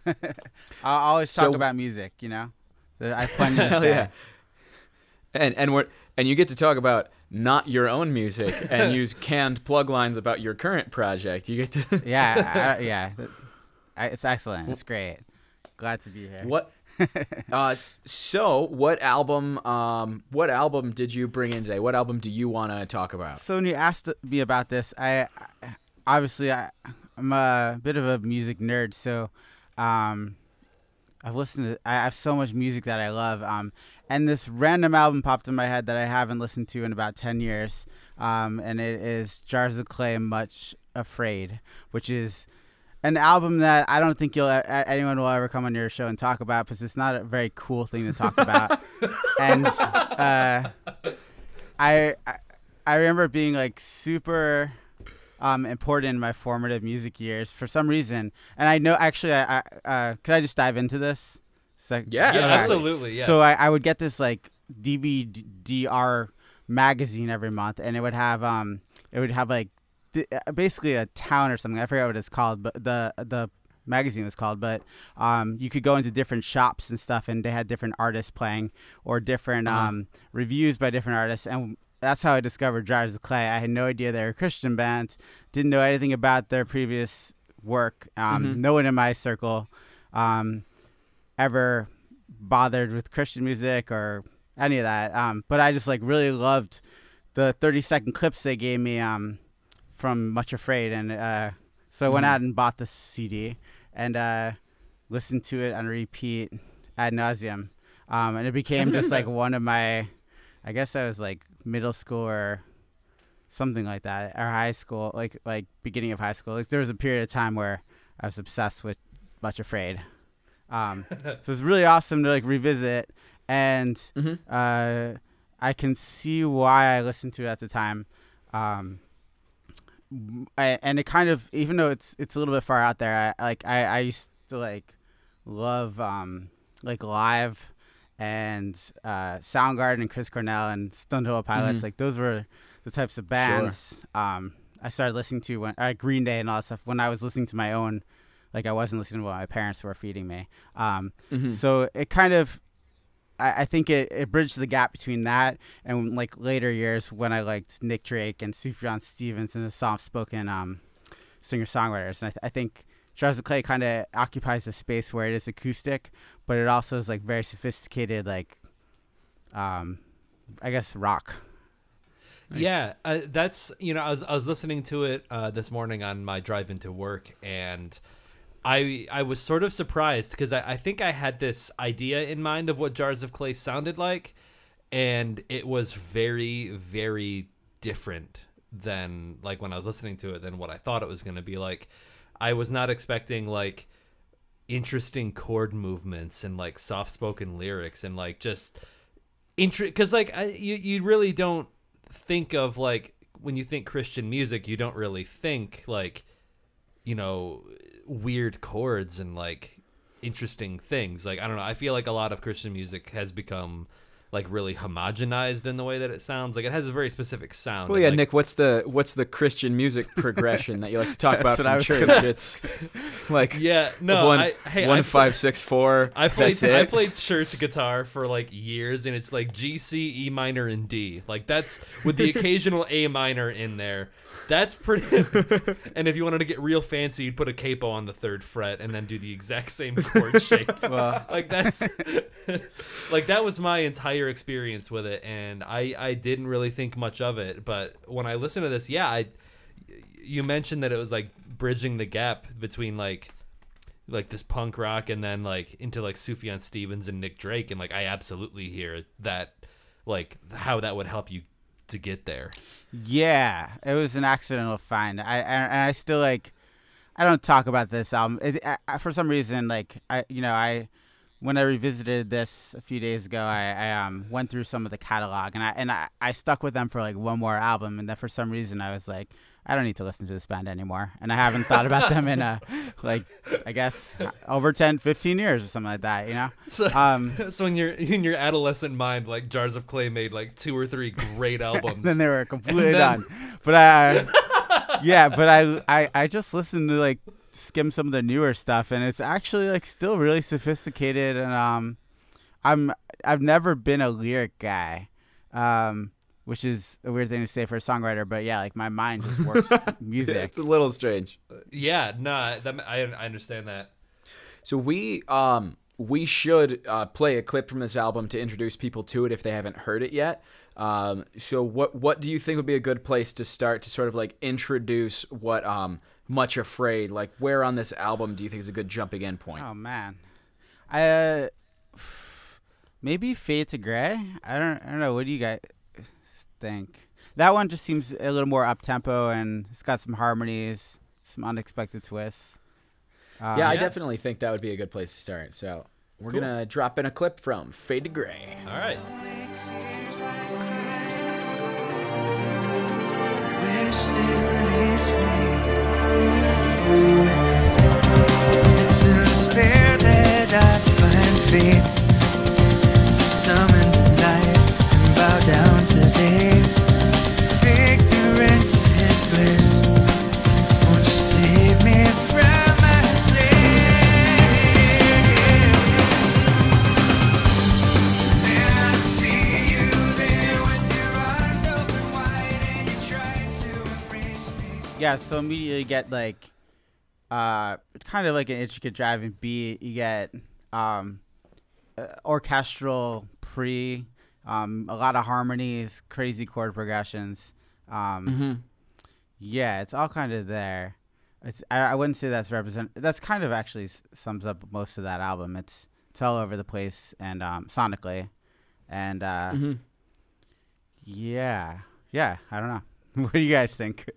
I always talk So- about music, you know. There- I have plenty to Hell say. yeah. And and we're and you get to talk about not your own music and use canned plug lines about your current project. You get to Yeah, I, yeah. Th- I, it's excellent. It's great. Glad to be here. What? uh, so what album? Um, what album did you bring in today? What album do you want to talk about? So when you asked me about this, I, I obviously I, I'm a bit of a music nerd, so um, I've listened to. I have so much music that I love, um, and this random album popped in my head that I haven't listened to in about ten years, um, and it is Jars of Clay, Much Afraid, which is an album that I don't think you'll anyone will ever come on your show and talk about because it's not a very cool thing to talk about, and uh, I, I I remember it being like super um, important in my formative music years for some reason, and I know actually I, I uh, could I just dive into this? So, Yeah, Yeah, Okay. absolutely. Yes. So I, I would get this like D V D R magazine every month, and it would have um it would have like d- basically a town or something. I forget what it's called, but the the magazine was called. But um you could go into different shops and stuff, and they had different artists playing or different Uh-huh. um reviews by different artists, and that's how I discovered Jars of Clay. I had no idea they were a Christian band. Didn't know anything about their previous work. Um, Mhm. No one in my circle um, ever bothered with Christian music or any of that. Um, but I just like really loved the thirty second clips they gave me um, from Much Afraid, and uh, so I went Mhm. out and bought the C D and uh, listened to it on repeat ad nauseum. Um, and it became just like one of my, I guess I was like middle school or something like that, or high school, like like beginning of high school. Like there was a period of time where I was obsessed with Much Afraid. Um, so it's really awesome to like revisit, and Mhm. uh, I can see why I listened to it at the time. Um, I, and it kind of, even though it's it's a little bit far out there, I like I, I used to like love um like Live and uh, Soundgarden and Chris Cornell and Stone Temple Pilots. Mhm. Like those were the types of bands um I started listening to when uh, Green Day and all that stuff when I was listening to my own. Like I wasn't listening to what my parents were feeding me. Um, Mhm. So it kind of, I, I think it, it bridged the gap between that and like later years when I liked Nick Drake and Sufjan Stevens and the soft-spoken um, singer-songwriters. And I, th- I think Jars of Clay kind of occupies a space where it is acoustic, but it also is like very sophisticated, like, um, I guess rock. Nice. Yeah, uh, that's you know I was I was listening to it uh, this morning on my drive into work, and I I was sort of surprised because I, I think I had this idea in mind of what Jars of Clay sounded like, and it was very very different than like when I was listening to it than what I thought it was going to be like. I was not expecting like interesting chord movements and like soft spoken lyrics and like just intro because like I, you you really don't think of like when you think Christian music, you don't really think like, you know, weird chords and like interesting things. Like I don't know, I feel like a lot of Christian music has become like really homogenized in the way that it sounds. Like it has a very specific sound. Well, and, yeah, like, Nick. What's the what's the Christian music progression that you like to talk about That's what I from was church? gonna- It's like Yeah, no, one I, hey, one I, five six four. I played That's it. I played church guitar for like years, and it's like G, C, E minor, and D. Like that's with the occasional A minor in there. That's pretty. And if you wanted to get real fancy, you'd put a capo on the third fret and then do the exact same chord shapes. Well, Like that's like that was my entire entire experience with it, and I I didn't really think much of it. But when I listened to this, yeah, I you mentioned that it was like bridging the gap between like like this punk rock and then like into like Sufjan Stevens and Nick Drake, and like I absolutely hear that, like how that would help you to get there. Yeah, it was an accidental find. I and I still like. I don't talk about this album it, I, for some reason. Like I, you know, I when I revisited this a few days ago, I, I um went through some of the catalog, and I and I, I stuck with them for like one more album, and then for some reason I was like, I don't need to listen to this band anymore, and I haven't thought about them in a like I guess over ten, fifteen years or something like that, you know. So, um, so in your in your adolescent mind, like Jars of Clay made like two or three great albums. Then they were completely then... done. But I, yeah, but I, I I just listened to like skim some of the newer stuff, and it's actually like still really sophisticated, and um, I'm I've never been a lyric guy, um. which is a weird thing to say for a songwriter, but yeah, like my mind just works with music. It's a little strange. Yeah, no, that, I I understand that. So we um we should uh, play a clip from this album to introduce people to it if they haven't heard it yet. Um, so what what do you think would be a good place to start to sort of like introduce what um Much Afraid, like where on this album do you think is a good jumping in point? Oh man, I uh, maybe Fade to Gray. I don't I don't know. What do you guys think? That one just seems a little more up tempo, and it's got some harmonies, some unexpected twists. Um, yeah, I yeah. definitely think that would be a good place to start. So we're Cool. gonna drop in a clip from Fade to Gray. All right. Wish they release me. It's in despair that I find faith. Summon the night and bow down today. Ignorance is bliss. Won't you save me from myself? Then I see you there with your arms open wide and you try to embrace me. Yeah, so immediately you get like, uh, kind of like an intricate driving beat. You get um, uh, orchestral pre. Um, a lot of harmonies, crazy chord progressions. Um, Mm-hmm. Yeah, it's all kind of there. It's I, I wouldn't say that's represent. That's kind of actually s- sums up most of that album. It's it's all over the place and um, sonically, and uh, Mm-hmm. yeah, yeah. I don't know. What do you guys think?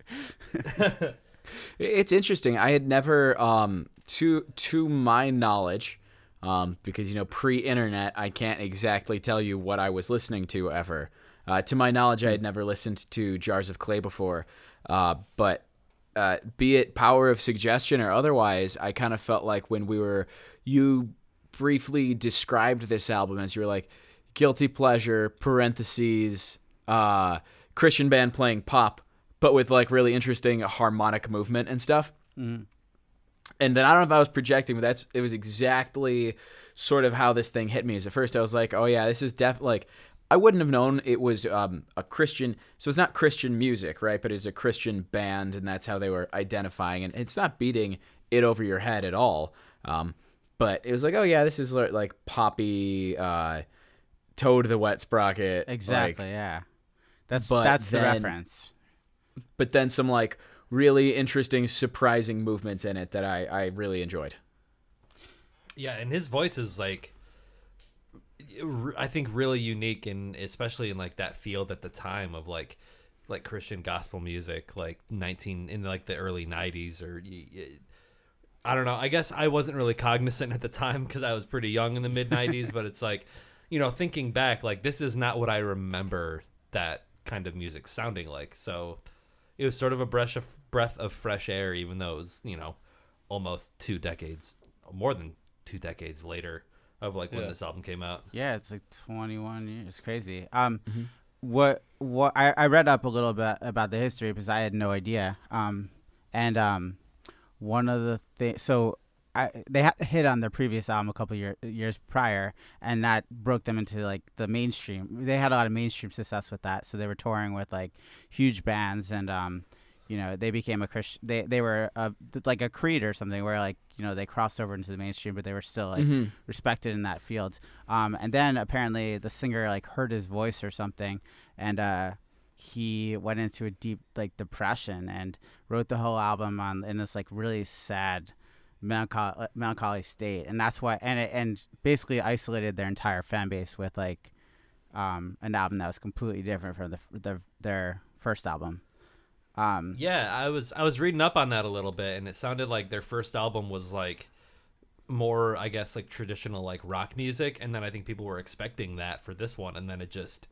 It's interesting. I had never, um, to to my knowledge, um, because you know pre-internet, I can't exactly tell you what I was listening to ever. Uh, to my knowledge, I had never listened to Jars of Clay before, uh, but uh, be it power of suggestion or otherwise, I kind of felt like when we were, you briefly described this album as you were like, guilty pleasure, parentheses, uh, Christian band playing pop, but with like really interesting harmonic movement and stuff. Mm. And then I don't know if I was projecting, but that's it was exactly sort of how this thing hit me. As at first I was like, oh yeah, this is def like I wouldn't have known it was um, a Christian. So it's not Christian music, right? But it's a Christian band, and that's how they were identifying. And it's not beating it over your head at all. Um, but it was like, oh yeah, this is like poppy, uh, Toad the Wet Sprocket. Exactly. Like, yeah. That's but that's the then- reference. but then some like really interesting, surprising movements in it that I, I really enjoyed. Yeah, and his voice is like, I think really unique, and especially in like that field at the time of like, like Christian gospel music, like nineteen in like the early nineties, or I don't know. I guess I wasn't really cognizant at the time because I was pretty young in the mid nineties, but it's like, you know, thinking back, like this is not what I remember that kind of music sounding like. So it was sort of a breath of breath of fresh air, even though it was, you know, almost two decades, more than two decades later of like when Yeah. this album came out. Yeah, it's like twenty-one years. It's crazy. Um, what what I, I read up a little bit about the history because I had no idea. Um, and um, one of the things, so I they had hit on their previous album a couple year, years prior, and that broke them into like the mainstream. They had a lot of mainstream success with that, so they were touring with like huge bands, and um, you know, they became a Christian. They they were a, like a Creed or something, where like you know they crossed over into the mainstream, but they were still like Mhm. respected in that field. Um, and then apparently the singer like heard his voice or something, and uh, he went into a deep like depression and wrote the whole album on in this like really sad, melancholy, melancholy state. And that's why, and it, and basically isolated their entire fan base with like um, an album that was completely different from the, the their first album. Um, Yeah, I was I was reading up on that a little bit, and it sounded like their first album was like more, I guess, like traditional like rock music, and then I think people were expecting that for this one, and then it just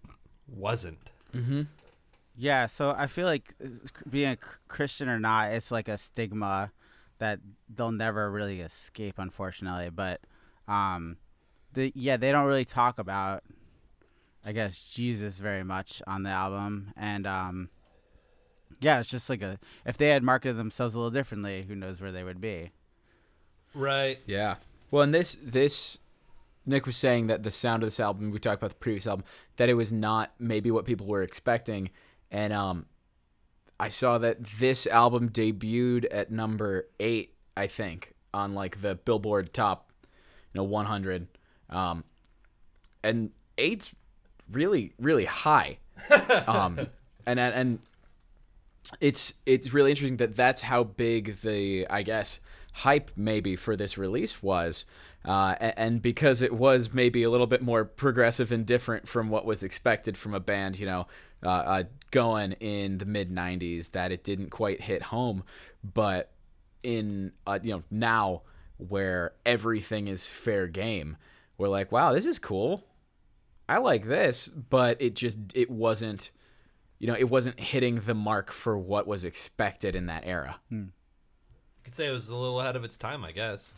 wasn't. Mm-hmm. Yeah, so I feel like uh, being a Christian or not, it's like a stigma that they'll never really escape, unfortunately. But um, the yeah, they don't really talk about, I guess, Jesus very much on the album, and um, yeah, it's just like a if they had marketed themselves a little differently, who knows where they would be. Right. Yeah. Well, and this this Nick was saying that the sound of this album, we talked about the previous album, that it was not maybe what people were expecting. And um, I saw that this album debuted at number eight, I think, on like the Billboard Top, you know, one hundred. Um, and eight's really, really high. um, and and it's it's really interesting that that's how big the, I guess, hype maybe for this release was. Uh, and, and because it was maybe a little bit more progressive and different from what was expected from a band, you know, uh, uh, going in the mid nineties, that it didn't quite hit home. But in, uh, you know, now where everything is fair game, we're like, wow, this is cool. I like this, but it just, it wasn't, you know, it wasn't hitting the mark for what was expected in that era. Hmm. You could say it was a little ahead of its time, I guess.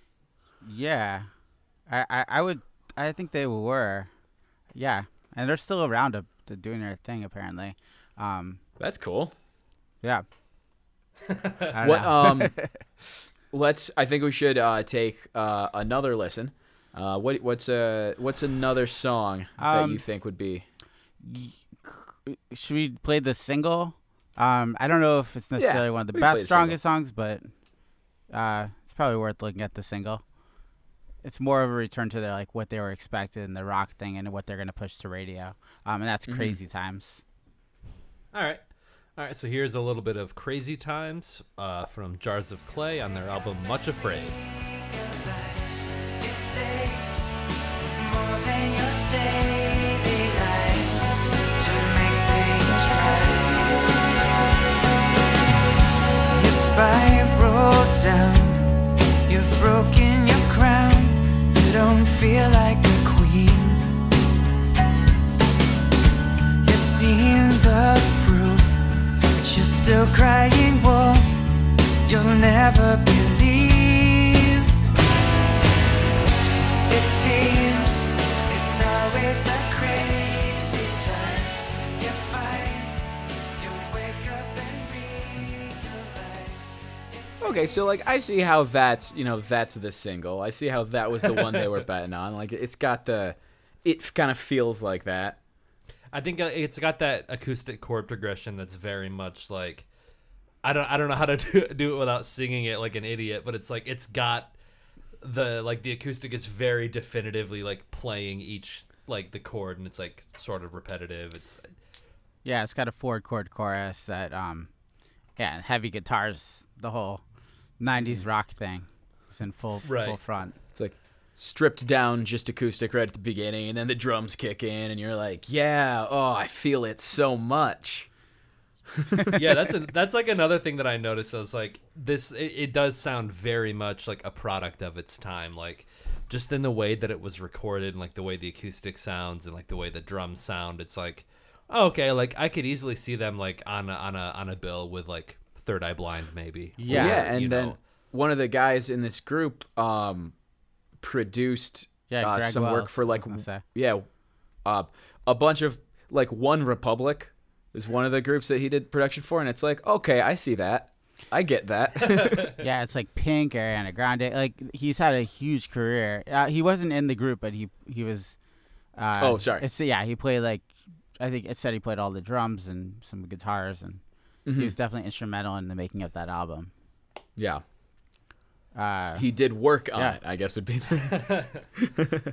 Yeah, I, I, I would I think they were, yeah, and they're still around to, to doing their thing apparently. Um, That's cool. yeah. I don't What know. um let's I think we should uh take uh another listen. Uh what what's uh what's another song that Um, you think would be Should we play the single? Um, I don't know if it's necessarily one of the we can play best, the single. strongest songs, but uh, it's probably worth looking at the single. It's more of a return to their like what they were expected in the rock thing and what they're gonna push to radio. Um, and that's Mhm. Crazy Times. All right. All right, so here's a little bit of Crazy Times uh, from Jars of Clay on their album Much Afraid. Spiral down, you've broken your crown, you don't feel like a queen. You've seen the proof, but you're still crying wolf, you'll never believe. It seems it's always the crazy times you find, you wake up and realize. Okay, so like I see how that's, you know, that's the single. I see how that was the one they were betting on. Like it's got the, it kind of feels like that. I think uh, it's got that acoustic chord progression that's very much like, I don't I don't know how to do, do it without singing it like an idiot, but it's like it's got the like the acoustic is very definitively like playing each like the chord, and it's like sort of repetitive. It's Yeah, it's got a four chord chorus that um, yeah, and heavy guitars. The whole nineties rock thing is in full Right. full front. It's like stripped down, just acoustic right at the beginning, and then the drums kick in, and you're like, yeah, oh, I feel it so much. yeah, that's a, that's like another thing that I noticed. I was like, this it, it does sound very much like a product of its time, like just in the way that it was recorded, and like the way the acoustic sounds, and like the way the drums sound. It's like, oh, okay, like I could easily see them like on a, on a on a bill with like Third Eye Blind, maybe. Yeah, Well, yeah, Or, and you then know. one of the guys in this group um, produced Yeah, uh, Greg some work Wells, for I was like, gonna say. yeah, uh, a bunch of like One Republic is one of the groups that he did production for, and it's like, okay, I see that, I get that. Yeah, it's like Pink, Ariana Grande. Like he's had a huge career. Uh, he wasn't in the group, but he he was. Uh, Oh, sorry. It's yeah, he played like, I think it said he played all the drums and some guitars, and he was definitely instrumental in the making of that album. Yeah. Uh, He did work on yeah. it, I guess would be the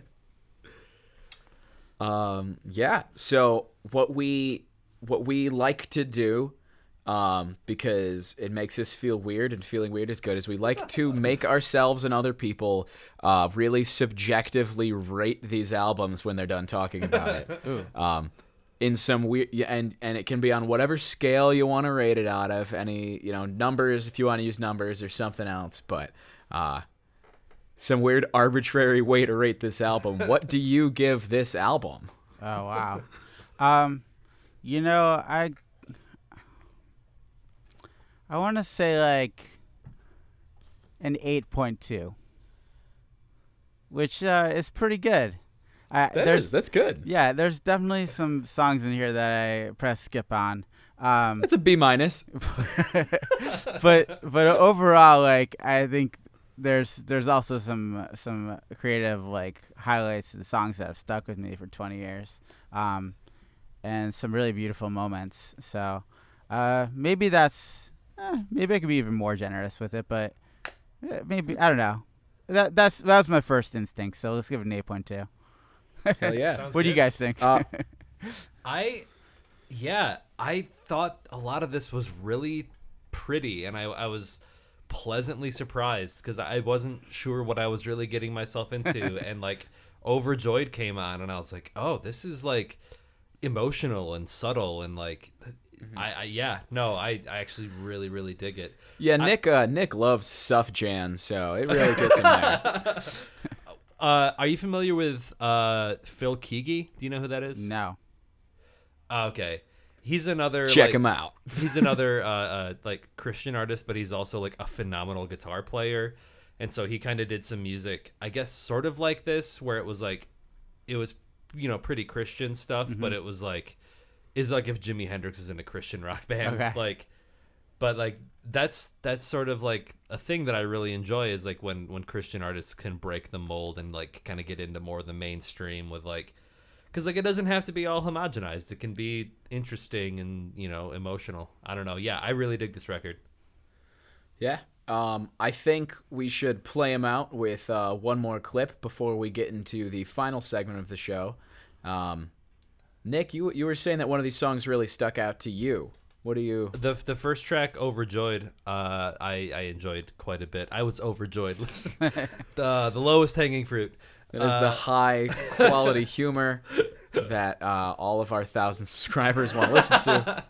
Um yeah, so what we what we like to do um because it makes us feel weird, and feeling weird is good, is we like to make ourselves and other people uh really subjectively rate these albums when they're done talking about it. Um in some weird, yeah, and and it can be on whatever scale you want to rate it out of, any, you know, numbers if you want to use numbers or something else, but uh some weird arbitrary way to rate this album. What do you give this album? Oh wow. um, you know, I I want to say like an eight point two, which uh, is pretty good. I, That there's is, that's good. yeah, there's definitely some songs in here that I press skip on. Um, That's a B minus. but but overall, like I think there's there's also some some creative like highlights of the songs that have stuck with me for twenty years, um, and some really beautiful moments. So uh, maybe that's eh, maybe I could be even more generous with it, but eh, maybe I don't know. That that's that was my first instinct. So let's give it an eight point two. Hell yeah. Sounds What do you good. guys think? Uh, I, yeah, I thought a lot of this was really pretty, and I, I was pleasantly surprised because I wasn't sure what I was really getting myself into, and like Overjoyed came on, and I was like, oh, this is like emotional and subtle, and like, I, I yeah, no, I, I actually really really dig it. yeah, Nick uh, Nick loves Suff Jan, so it really gets in there. Uh, are you familiar with uh Phil Keaggy? Do you know who that is? No. Uh, okay, he's another Check like, him out. he's another uh, uh like Christian artist, but he's also like a phenomenal guitar player, and so he kind of did some music, I guess, sort of like this, where it was like, it was, you know, pretty Christian stuff, but it was like, is like if Jimi Hendrix is in a Christian rock band, Okay. like, but like that's that's sort of like a thing that I really enjoy, is like when when Christian artists can break the mold and like kind of get into more of the mainstream with like, because like it doesn't have to be all homogenized, it can be interesting and, you know, emotional. I don't know. Yeah, I really dig this record. Yeah. Um, I think we should play him out with uh, one more clip before we get into the final segment of the show. Um, Nick, you you were saying that one of these songs really stuck out to you. What do you? The the first track, Overjoyed, uh, I, I enjoyed quite a bit. I was overjoyed. Listen, the the lowest hanging fruit. That is the high quality humor that uh, all of our thousand subscribers want to listen to.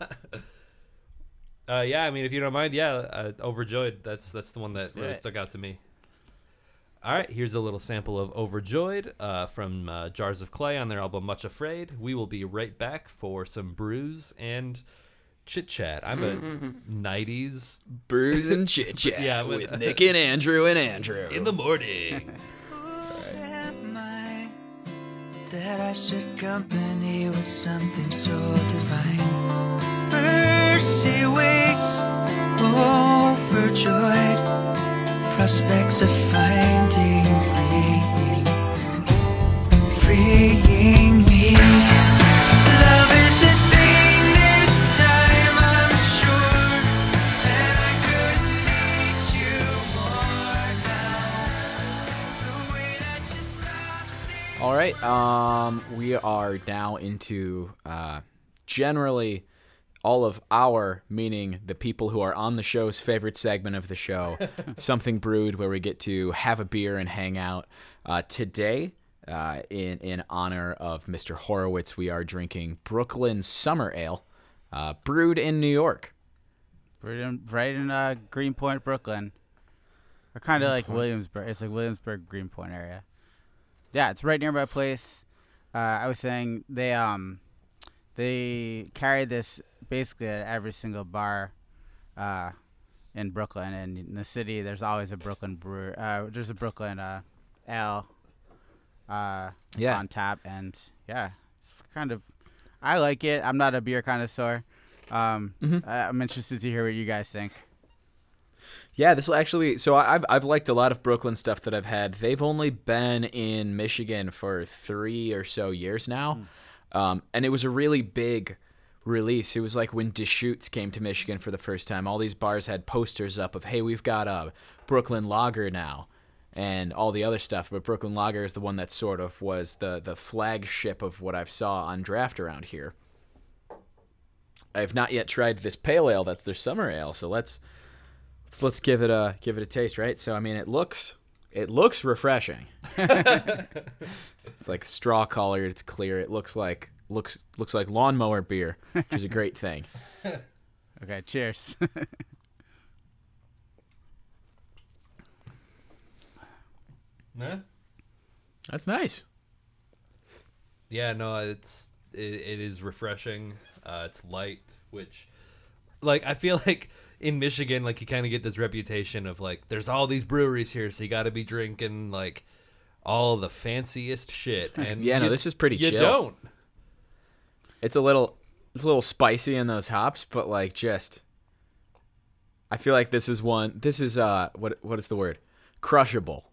Uh, yeah, I mean, if you don't mind, yeah, uh, Overjoyed. That's that's the one that That's really it. stuck out to me. All right, here's a little sample of Overjoyed uh, from uh, Jars of Clay on their album Much Afraid. We will be right back for some brews and chit chat. I'm a nineties Brews and chit chat Yeah, with- with Nick and Andrew and Andrew. in the morning. Am I that I should company with something so divine? Mercy waits, overjoyed, prospects of finding freeing, freeing me. Love is the thing this time, I'm sure that I couldn't need you more now. The way that you saw me. All right, um, we are now into uh, generally all of our, meaning the people who are on the show's favorite segment of the show, Something Brewed, where we get to have a beer and hang out. Uh, today, uh, in in honor of Mister Horowitz, we are drinking Brooklyn Summer Ale, uh, brewed in New York. Right in, right in uh, Greenpoint, Brooklyn. Or kind of like Williamsburg. It's like Williamsburg, Greenpoint area. Yeah, it's right near my place. Uh, I was saying they um they carry this basically at every single bar uh, in Brooklyn, and in the city there's always a Brooklyn brewer. Uh, there's a Brooklyn uh, ale uh, Yeah. on tap, and yeah, it's kind of. I like it. I'm not a beer connoisseur. Um, I, I'm interested to hear what you guys think. Yeah, this will actually. So I- I've I've liked a lot of Brooklyn stuff that I've had. They've only been in Michigan for three or so years now, um, and it was a really big release. It was like when Deschutes came to Michigan for the first time. All these bars had posters up of, hey, we've got a Brooklyn Lager now, and all the other stuff. But Brooklyn Lager is the one that sort of was the the flagship of what I've saw on draft around here. I have not yet tried this pale ale. That's their summer ale. So let's let's, let's give it a give it a taste, right? So I mean, it looks it looks refreshing. It's like straw colored. It's clear. It looks like looks looks like lawnmower beer, which is a great thing. Okay, cheers. Nah? That's nice. Yeah, no, it's it, it is refreshing. Uh, it's light, which, like, I feel like in Michigan, like, you kind of get this reputation of like, there's all these breweries here, so you got to be drinking like all the fanciest shit. And Yeah, no, you- this is pretty You chill. don't. It's a little it's a little spicy in those hops, but like just I feel like this is one this is uh what what is the word? Crushable.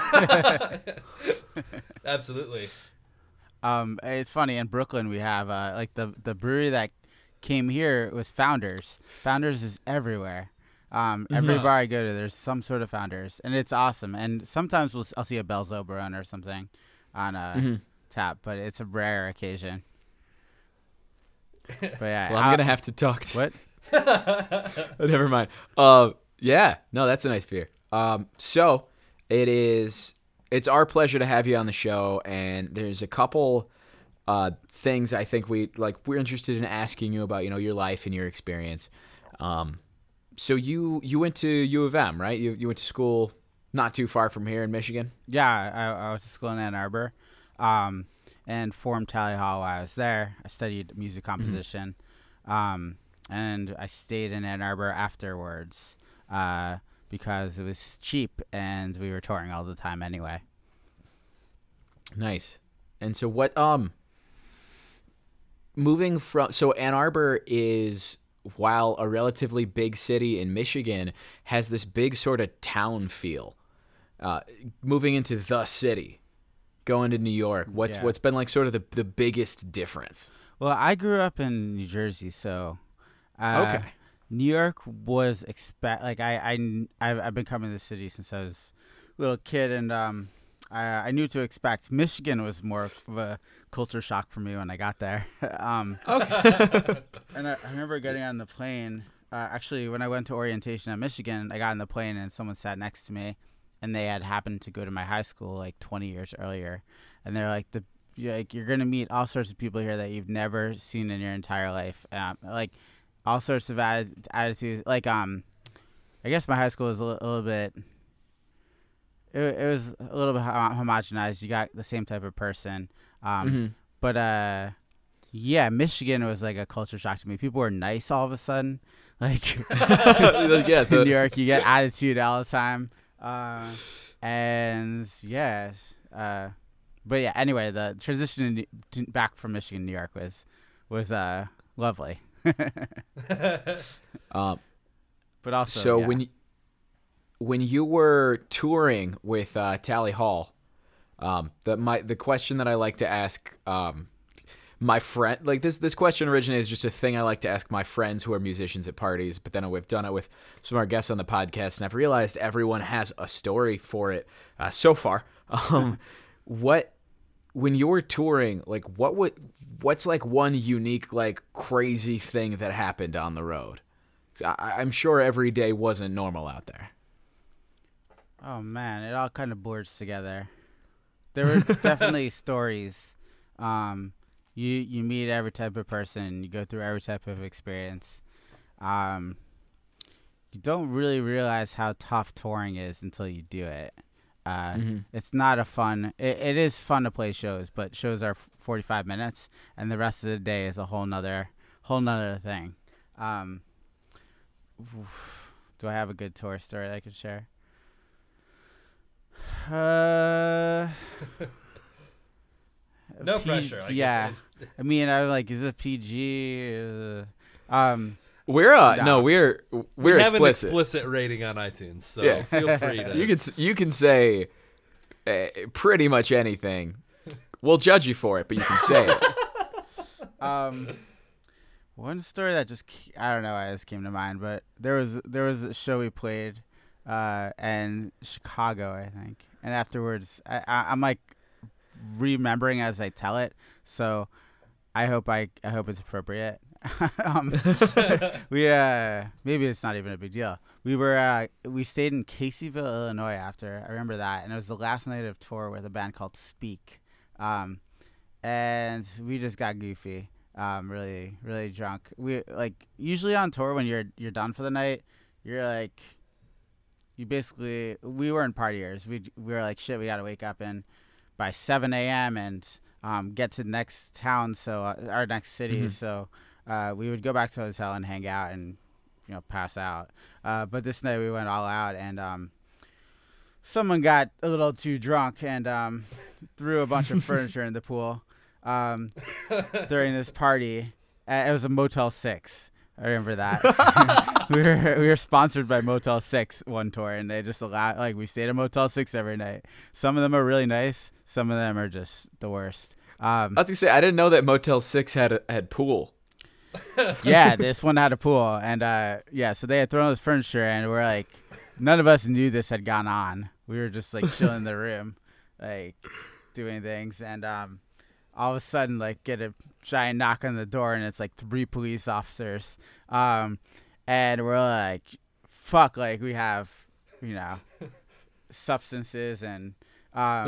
Absolutely. Um, it's funny in Brooklyn we have uh, like the the brewery that came here was Founders. Founders is everywhere. Um, every bar I go to, there's some sort of Founders, and it's awesome. And sometimes we'll, I'll see a Bell's Oberon or something on a tap, but it's a rare occasion. But yeah, Well, I'm I'll- gonna have to talk to what? Oh, never mind. Uh, yeah, no, that's a nice beer. Um, so it is. It's our pleasure to have you on the show, and there's a couple uh, things I think we like. We're interested in asking you about, you know, your life and your experience. Um, so you you went to U of M, right? You you went to school not too far from here in Michigan. Yeah, I, I was at school in Ann Arbor, um, and formed Tally Hall while I was there. I studied music composition, um, and I stayed in Ann Arbor afterwards uh, because it was cheap and we were touring all the time anyway. Nice. And so what? Um, moving from so Ann Arbor is, while a relatively big city in Michigan, has this big sort of town feel. Uh, moving into the city, going to New York, what's Yeah. what's been like sort of the the biggest difference? Well, I grew up in New Jersey, so uh, Okay. New York was expect like I I kn- I've, I've been coming to the city since I was a little kid, and um I I knew what to expect. Michigan was more of a culture shock for me when I got there. um, and I, I remember getting on the plane. Uh, actually, when I went to orientation at Michigan, I got on the plane and someone sat next to me, and they had happened to go to my high school like twenty years earlier, and they're like the you're like you're gonna meet all sorts of people here that you've never seen in your entire life, um, like all sorts of atti- attitudes. Like um, I guess my high school was a, li- a little bit. It, it was a little bit hom- homogenized. You got the same type of person, um, Mhm. but uh, yeah, Michigan was like a culture shock to me. People were nice all of a sudden, like Yeah, in New York, you get attitude all the time. Uh, and yes, uh, but yeah. Anyway, the transition in, New- to, back from Michigan to New York was was uh lovely. Um, But also, so yeah. when you, when you were touring with uh, Tally Hall, um, the my the question that I like to ask um, my friend, like this this question originated as just a thing I like to ask my friends who are musicians at parties, but then we've done it with some of our guests on the podcast, and I've realized everyone has a story for it uh, so far. Um, what when you were touring, like what would what's like one unique like crazy thing that happened on the road? 'Cause I, I'm sure every day wasn't normal out there. Oh man, it all kind of blurs together. There were definitely stories. Um, you you meet every type of person. You go through every type of experience. Um, you don't really realize how tough touring is until you do it. Uh, Mhm. It's not a fun. It, it is fun to play shows, but shows are forty-five minutes, and the rest of the day is a whole nother whole nother thing. Um, do I have a good tour story that I could share? Uh, No P- pressure. Like, if- yeah, if- I mean, I'm like, is it P G? Uh, um, We're uh, no, No. we're we we're have an explicit. explicit rating on iTunes, so Yeah. feel free to. You can s- you can say uh, pretty much anything. We'll judge you for it, but you can say it. um, One story that just c- I don't know why this came to mind, but there was there was a show we played, uh, in Chicago, I think, and afterwards I, I I'm like remembering as I tell it, so I hope I I hope it's appropriate. um, we uh maybe it's not even a big deal. We were uh we stayed in Caseyville, Illinois after. I remember that, and it was the last night of tour with a band called Speak, um, and we just got goofy. Um, really, really drunk. We like usually on tour when you're you're done for the night, you're like, you basically we weren't partiers. We we were like shit. We gotta wake up and by seven a m and um get to the next town, so uh, our next city. Mm-hmm. So uh, we would go back to the hotel and hang out and you know pass out. Uh, but this night we went all out and um. Someone got a little too drunk and um, threw a bunch of furniture in the pool. Um, during this party. Uh, it was a Motel six. I remember that. we were we were sponsored by Motel six one tour, and they just allowed like we stayed at Motel six every night. Some of them are really nice. Some of them are just the worst. Um, I was gonna say I didn't know that Motel Six had a, had pool. yeah, this one had a pool, and uh, yeah, so they had thrown this furniture, and we're like, none of us knew this had gone on. We were just like chilling in the room, like doing things, and um. all of a sudden, like, get a giant knock on the door, and it's like three police officers. Um, and we're like, fuck, like, we have, you know, substances. And um,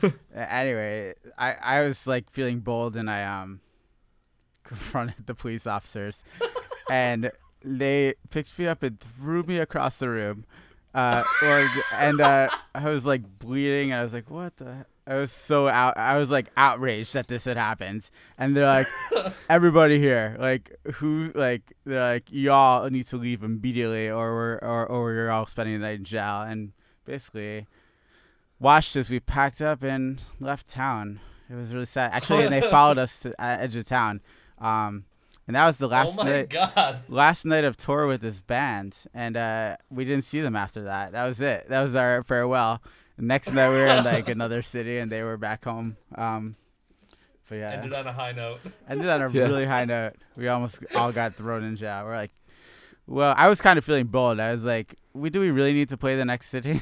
anyway, I, I was like feeling bold, and I um confronted the police officers, and they picked me up and threw me across the room. Uh, or, and uh, I was like bleeding. I was like, what the I was so out. I was like outraged that this had happened, and they're like, "Everybody here, like who, like they're like, y'all need to leave immediately, or we're or or you're all spending the night in jail." And basically, watched as we packed up and left town. It was really sad, actually. And they followed us to uh, edge of town, um, and that was the last oh my night. God. Last night of tour with this band, and uh, we didn't see them after that. That was it. That was our farewell. Next night we were in like another city, and they were back home. Um, but yeah, Ended on a high note. ended on a Yeah. really high note. We almost all got thrown in jail. We're like, well, I was kind of feeling bold. I was like, we do we really need to play the next city?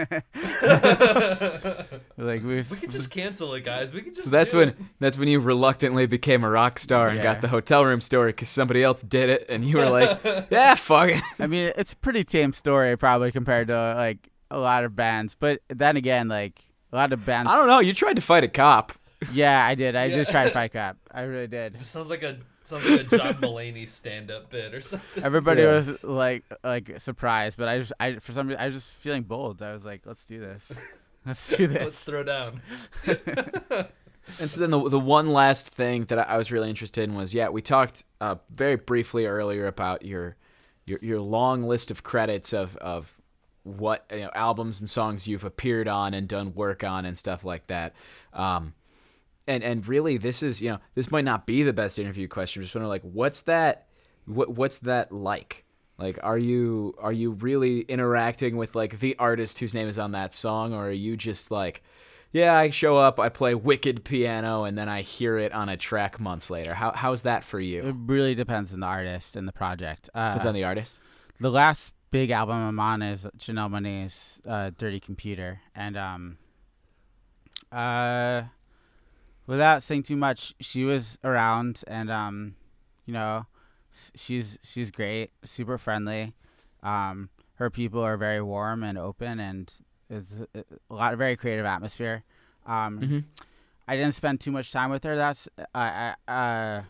like we, We could just cancel it, guys. We could just. So that's do when it. that's when you reluctantly became a rock star and Yeah. got the hotel room story because somebody else did it, and you were like, "Yeah, fuck it." I mean, it's a pretty tame story probably compared to like a lot of bands. But then again, like a lot of bands. I don't know. You tried to fight a cop. Yeah, I did. I Yeah. just tried to fight up. I really did. It sounds like a sounds like a John Mulaney stand-up bit or something. Everybody Yeah. was like like surprised, but I just I for some reason I was just feeling bold. I was like, let's do this. Let's do this. Let's throw down. And so then the the one last thing that I, I was really interested in was yeah we talked uh, very briefly earlier about your your your long list of credits of of what you know, albums and songs you've appeared on and done work on and stuff like that. Um, and and really this is you know this might not be the best interview question. Just wondering like what's that what what's that like? Like are you are you really interacting with like the artist whose name is on that song, or are you just like yeah, I show up, I play wicked piano, and then I hear it on a track months later. How how's that for It you? really depends on the artist and the project. Uh, Depends on the artist. the last big album I'm on is Janelle Monáe's uh, "Dirty Computer," and um, uh, without saying too much, she was around, and um, you know, s- she's she's great, super friendly. Um, her people are very warm and open, and it's a a lot of very creative atmosphere. Um, Mhm. I didn't spend too much time with her. That's uh, I, uh,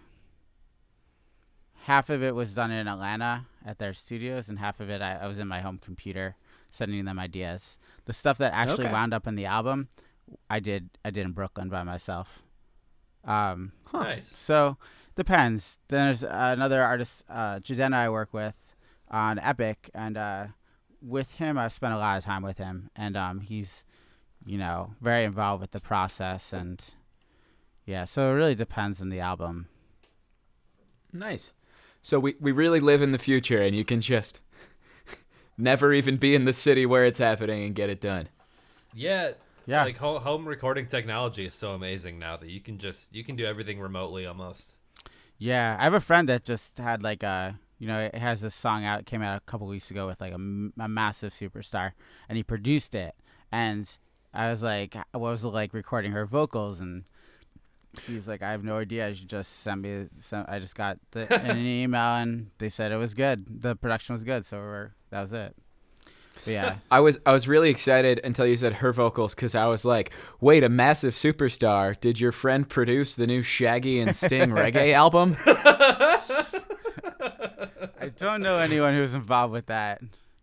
half of it was done in Atlanta at their studios, and half of it I, I was in my home computer sending them ideas. The stuff that actually Okay. wound up in the album, I did I did in Brooklyn by myself. Um, Nice. so depends. Then there's another artist, uh, Jadena, I work with on Epic, and uh, with him, I spent a lot of time with him, and um, he's, you know, very involved with the process, and yeah, so it really depends on the album. Nice. So we, we really live in the future, and you can just never even be in the city where it's happening and get it done. Yeah. Yeah. Like ho- home recording technology is so amazing now that you can just you can do everything remotely almost. Yeah, I have a friend that just had like a, you know, it has this song out, came out a couple weeks ago with like a, m- a massive superstar, and he produced it. And I was like, what was it like recording her vocals? And he's like, I have no idea. You just sent me, some, I just got the, an email and they said it was good. The production was good. So we're, that was it. But yeah. I was I was really excited until you said her vocals because I was like, wait, a massive superstar. Did your friend produce the new Shaggy and Sting reggae album? I don't know anyone who's involved with that.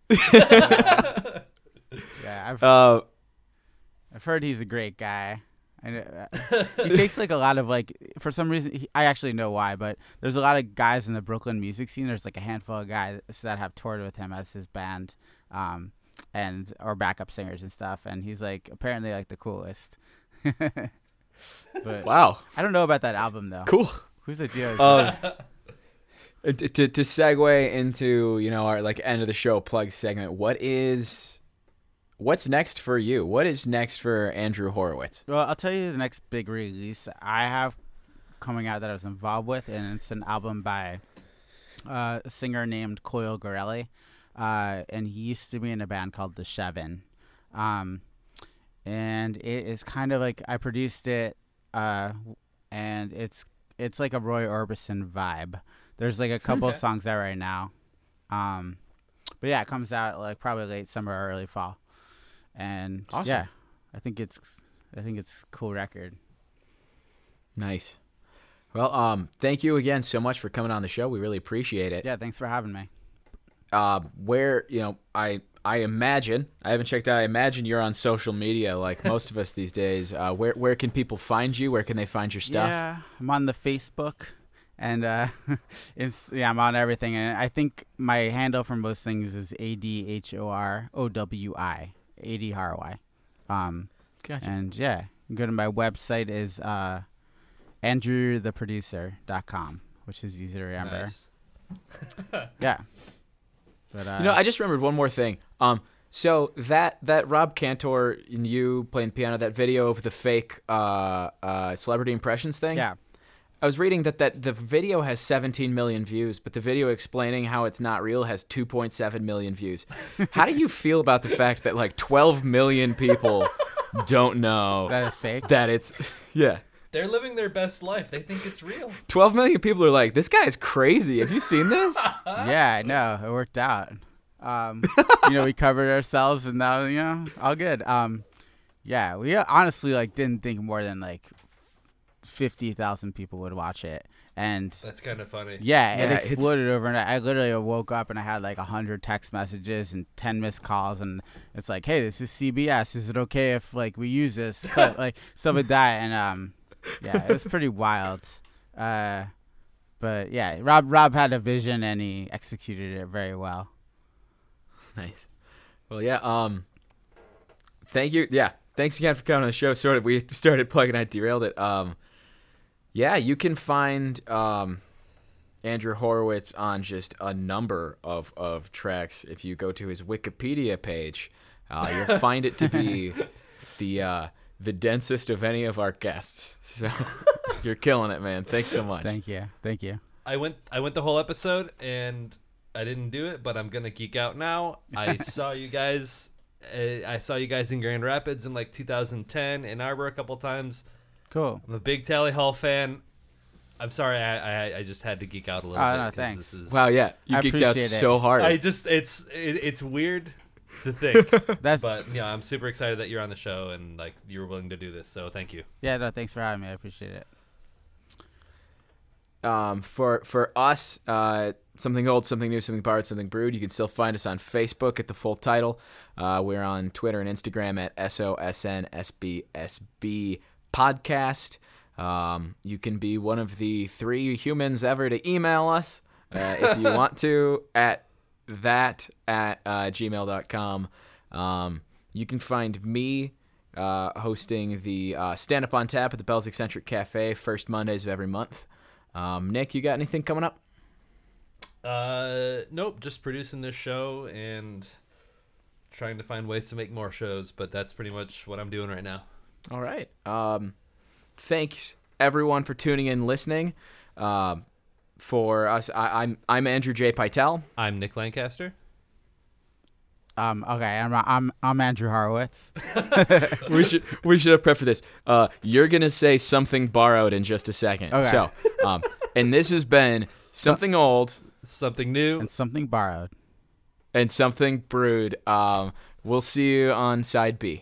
Yeah, I've, Uh, I've heard he's a great guy. I know, uh, he takes like a lot of like, for some reason, he, I actually know why, but there's a lot of guys in the Brooklyn music scene. There's like a handful of guys that have toured with him as his band, um, and or backup singers and stuff. And he's like apparently like the coolest. But wow. I don't know about that album though. Cool. Who's the deal? Um, to, to to segue into, you know, our like end of the show plug segment, what is what's next for you? What is next for Andrew Horowitz? Well, I'll tell you the next big release I have coming out that I was involved with, and it's an album by uh, a singer named Coyle Gorelli, uh, and he used to be in a band called The Shevin. Um, and it is kind of like I produced it, uh, and it's it's like a Roy Orbison vibe. There's like a couple Okay. of songs out right now, um, but yeah, it comes out like probably late summer or early fall, and Awesome. yeah, I think it's I think it's a cool record. Nice. Well, um, thank you again so much for coming on the show. We really appreciate it. Yeah, thanks for having me. Uh, where, you know, I I imagine, I haven't checked out, I imagine you're on social media like most of us these days. Uh, where where can people find you? Where can they find your stuff? Yeah, I'm on the Facebook, and uh, it's yeah, I'm on everything, and I think my handle for most things is A D H O R O W I, A D R Y. Um, Gotcha. and yeah, you can go to my website is uh, andrew the producer dot com, which is easy to remember. Nice. Yeah. But, uh, You know, I just remembered one more thing. Um, so that that Rob Cantor and you playing piano, that video of the fake uh, uh, celebrity impressions thing. yeah. I was reading that, that the video has seventeen million views, but the video explaining how it's not real has two point seven million views. How do you feel about the fact that like twelve million people don't know That is fake. that it's yeah. They're living their best life. They think it's real. twelve million people are like, this guy's crazy. Have you seen this? Yeah, I know. It worked out. Um, you know, we covered ourselves, and now, you know, all good. Um, yeah, we honestly like didn't think more than like fifty thousand people would watch it, and That's kind of funny. yeah, Yeah, it it's- exploded overnight. I literally woke up and I had like a hundred text messages and ten missed calls, and it's like, hey, this is C B S. Is it okay if like we use this? But, like stuff like that, and um, yeah, it was pretty wild. Uh, but yeah, Rob Rob had a vision and he executed it very well. Nice. Well, yeah. Um, thank you. Yeah, thanks again for coming on the show. Sort of, we started plugging, I derailed it. Um, yeah, you can find um, Andrew Horowitz on just a number of of tracks. If you go to his Wikipedia page, uh, you'll find it to be the uh, the densest of any of our guests. So you're killing it, man. Thanks so much. Thank you, thank you. I went I went the whole episode and I didn't do it, but I'm gonna geek out now. I saw you guys. Uh, I saw you guys in Grand Rapids in like two thousand ten, in Arbor a couple times. Cool. I'm a big Tally Hall fan. I'm sorry, I I, I just had to geek out a little Oh, bit. no, 'cause thanks. This is, Wow, yeah, you I geeked out appreciate it. so hard. I just it's it, it's weird to think, That's but yeah, I'm super excited that you're on the show and like you were willing to do this. So thank you. yeah. No, thanks for having me. I appreciate it. Um, for for us, uh, something old, something new, something borrowed, something brewed. You can still find us on Facebook at the full title. Uh, we're on Twitter and Instagram at S O S N S B S B podcast. Um, you can be one of the three humans ever to email us uh, if you want to at that at uh, gmail dot com. Um, you can find me uh, hosting the uh, Stand Up on Tap at the Bell's Eccentric Cafe first Mondays of every month. Um, Nick, you got anything coming up? Uh, nope, just producing this show and trying to find ways to make more shows, but that's pretty much what I'm doing right now. All right. Um, thanks everyone for tuning in, and listening. Um, for us, I, I'm I'm Andrew J. Pytel. I'm Nick Lancaster. Um, okay, I'm I'm I'm Andrew Horowitz. we should we should have prepped for this. Uh, you're gonna say something borrowed in just a second. Okay. So, um, and this has been something old Something new. And something borrowed. and something brewed. Um, we'll see you on side B.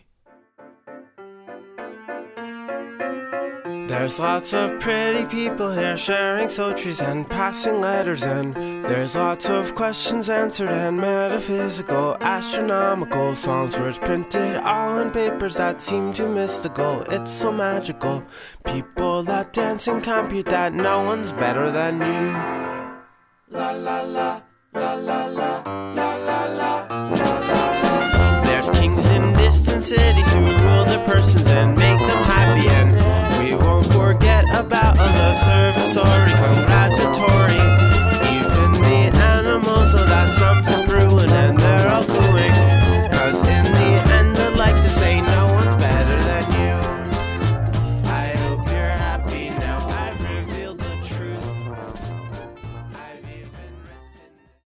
There's lots of pretty people here sharing thoughtries and passing letters in. There's lots of questions answered and metaphysical, astronomical songs, words printed all in papers that seem too mystical. It's so magical. People that dance and compute that no one's better than you. La la la, la la la, la la la, la la la. There's kings in distant cities who rule their persons and make them happy, and we won't forget about the service or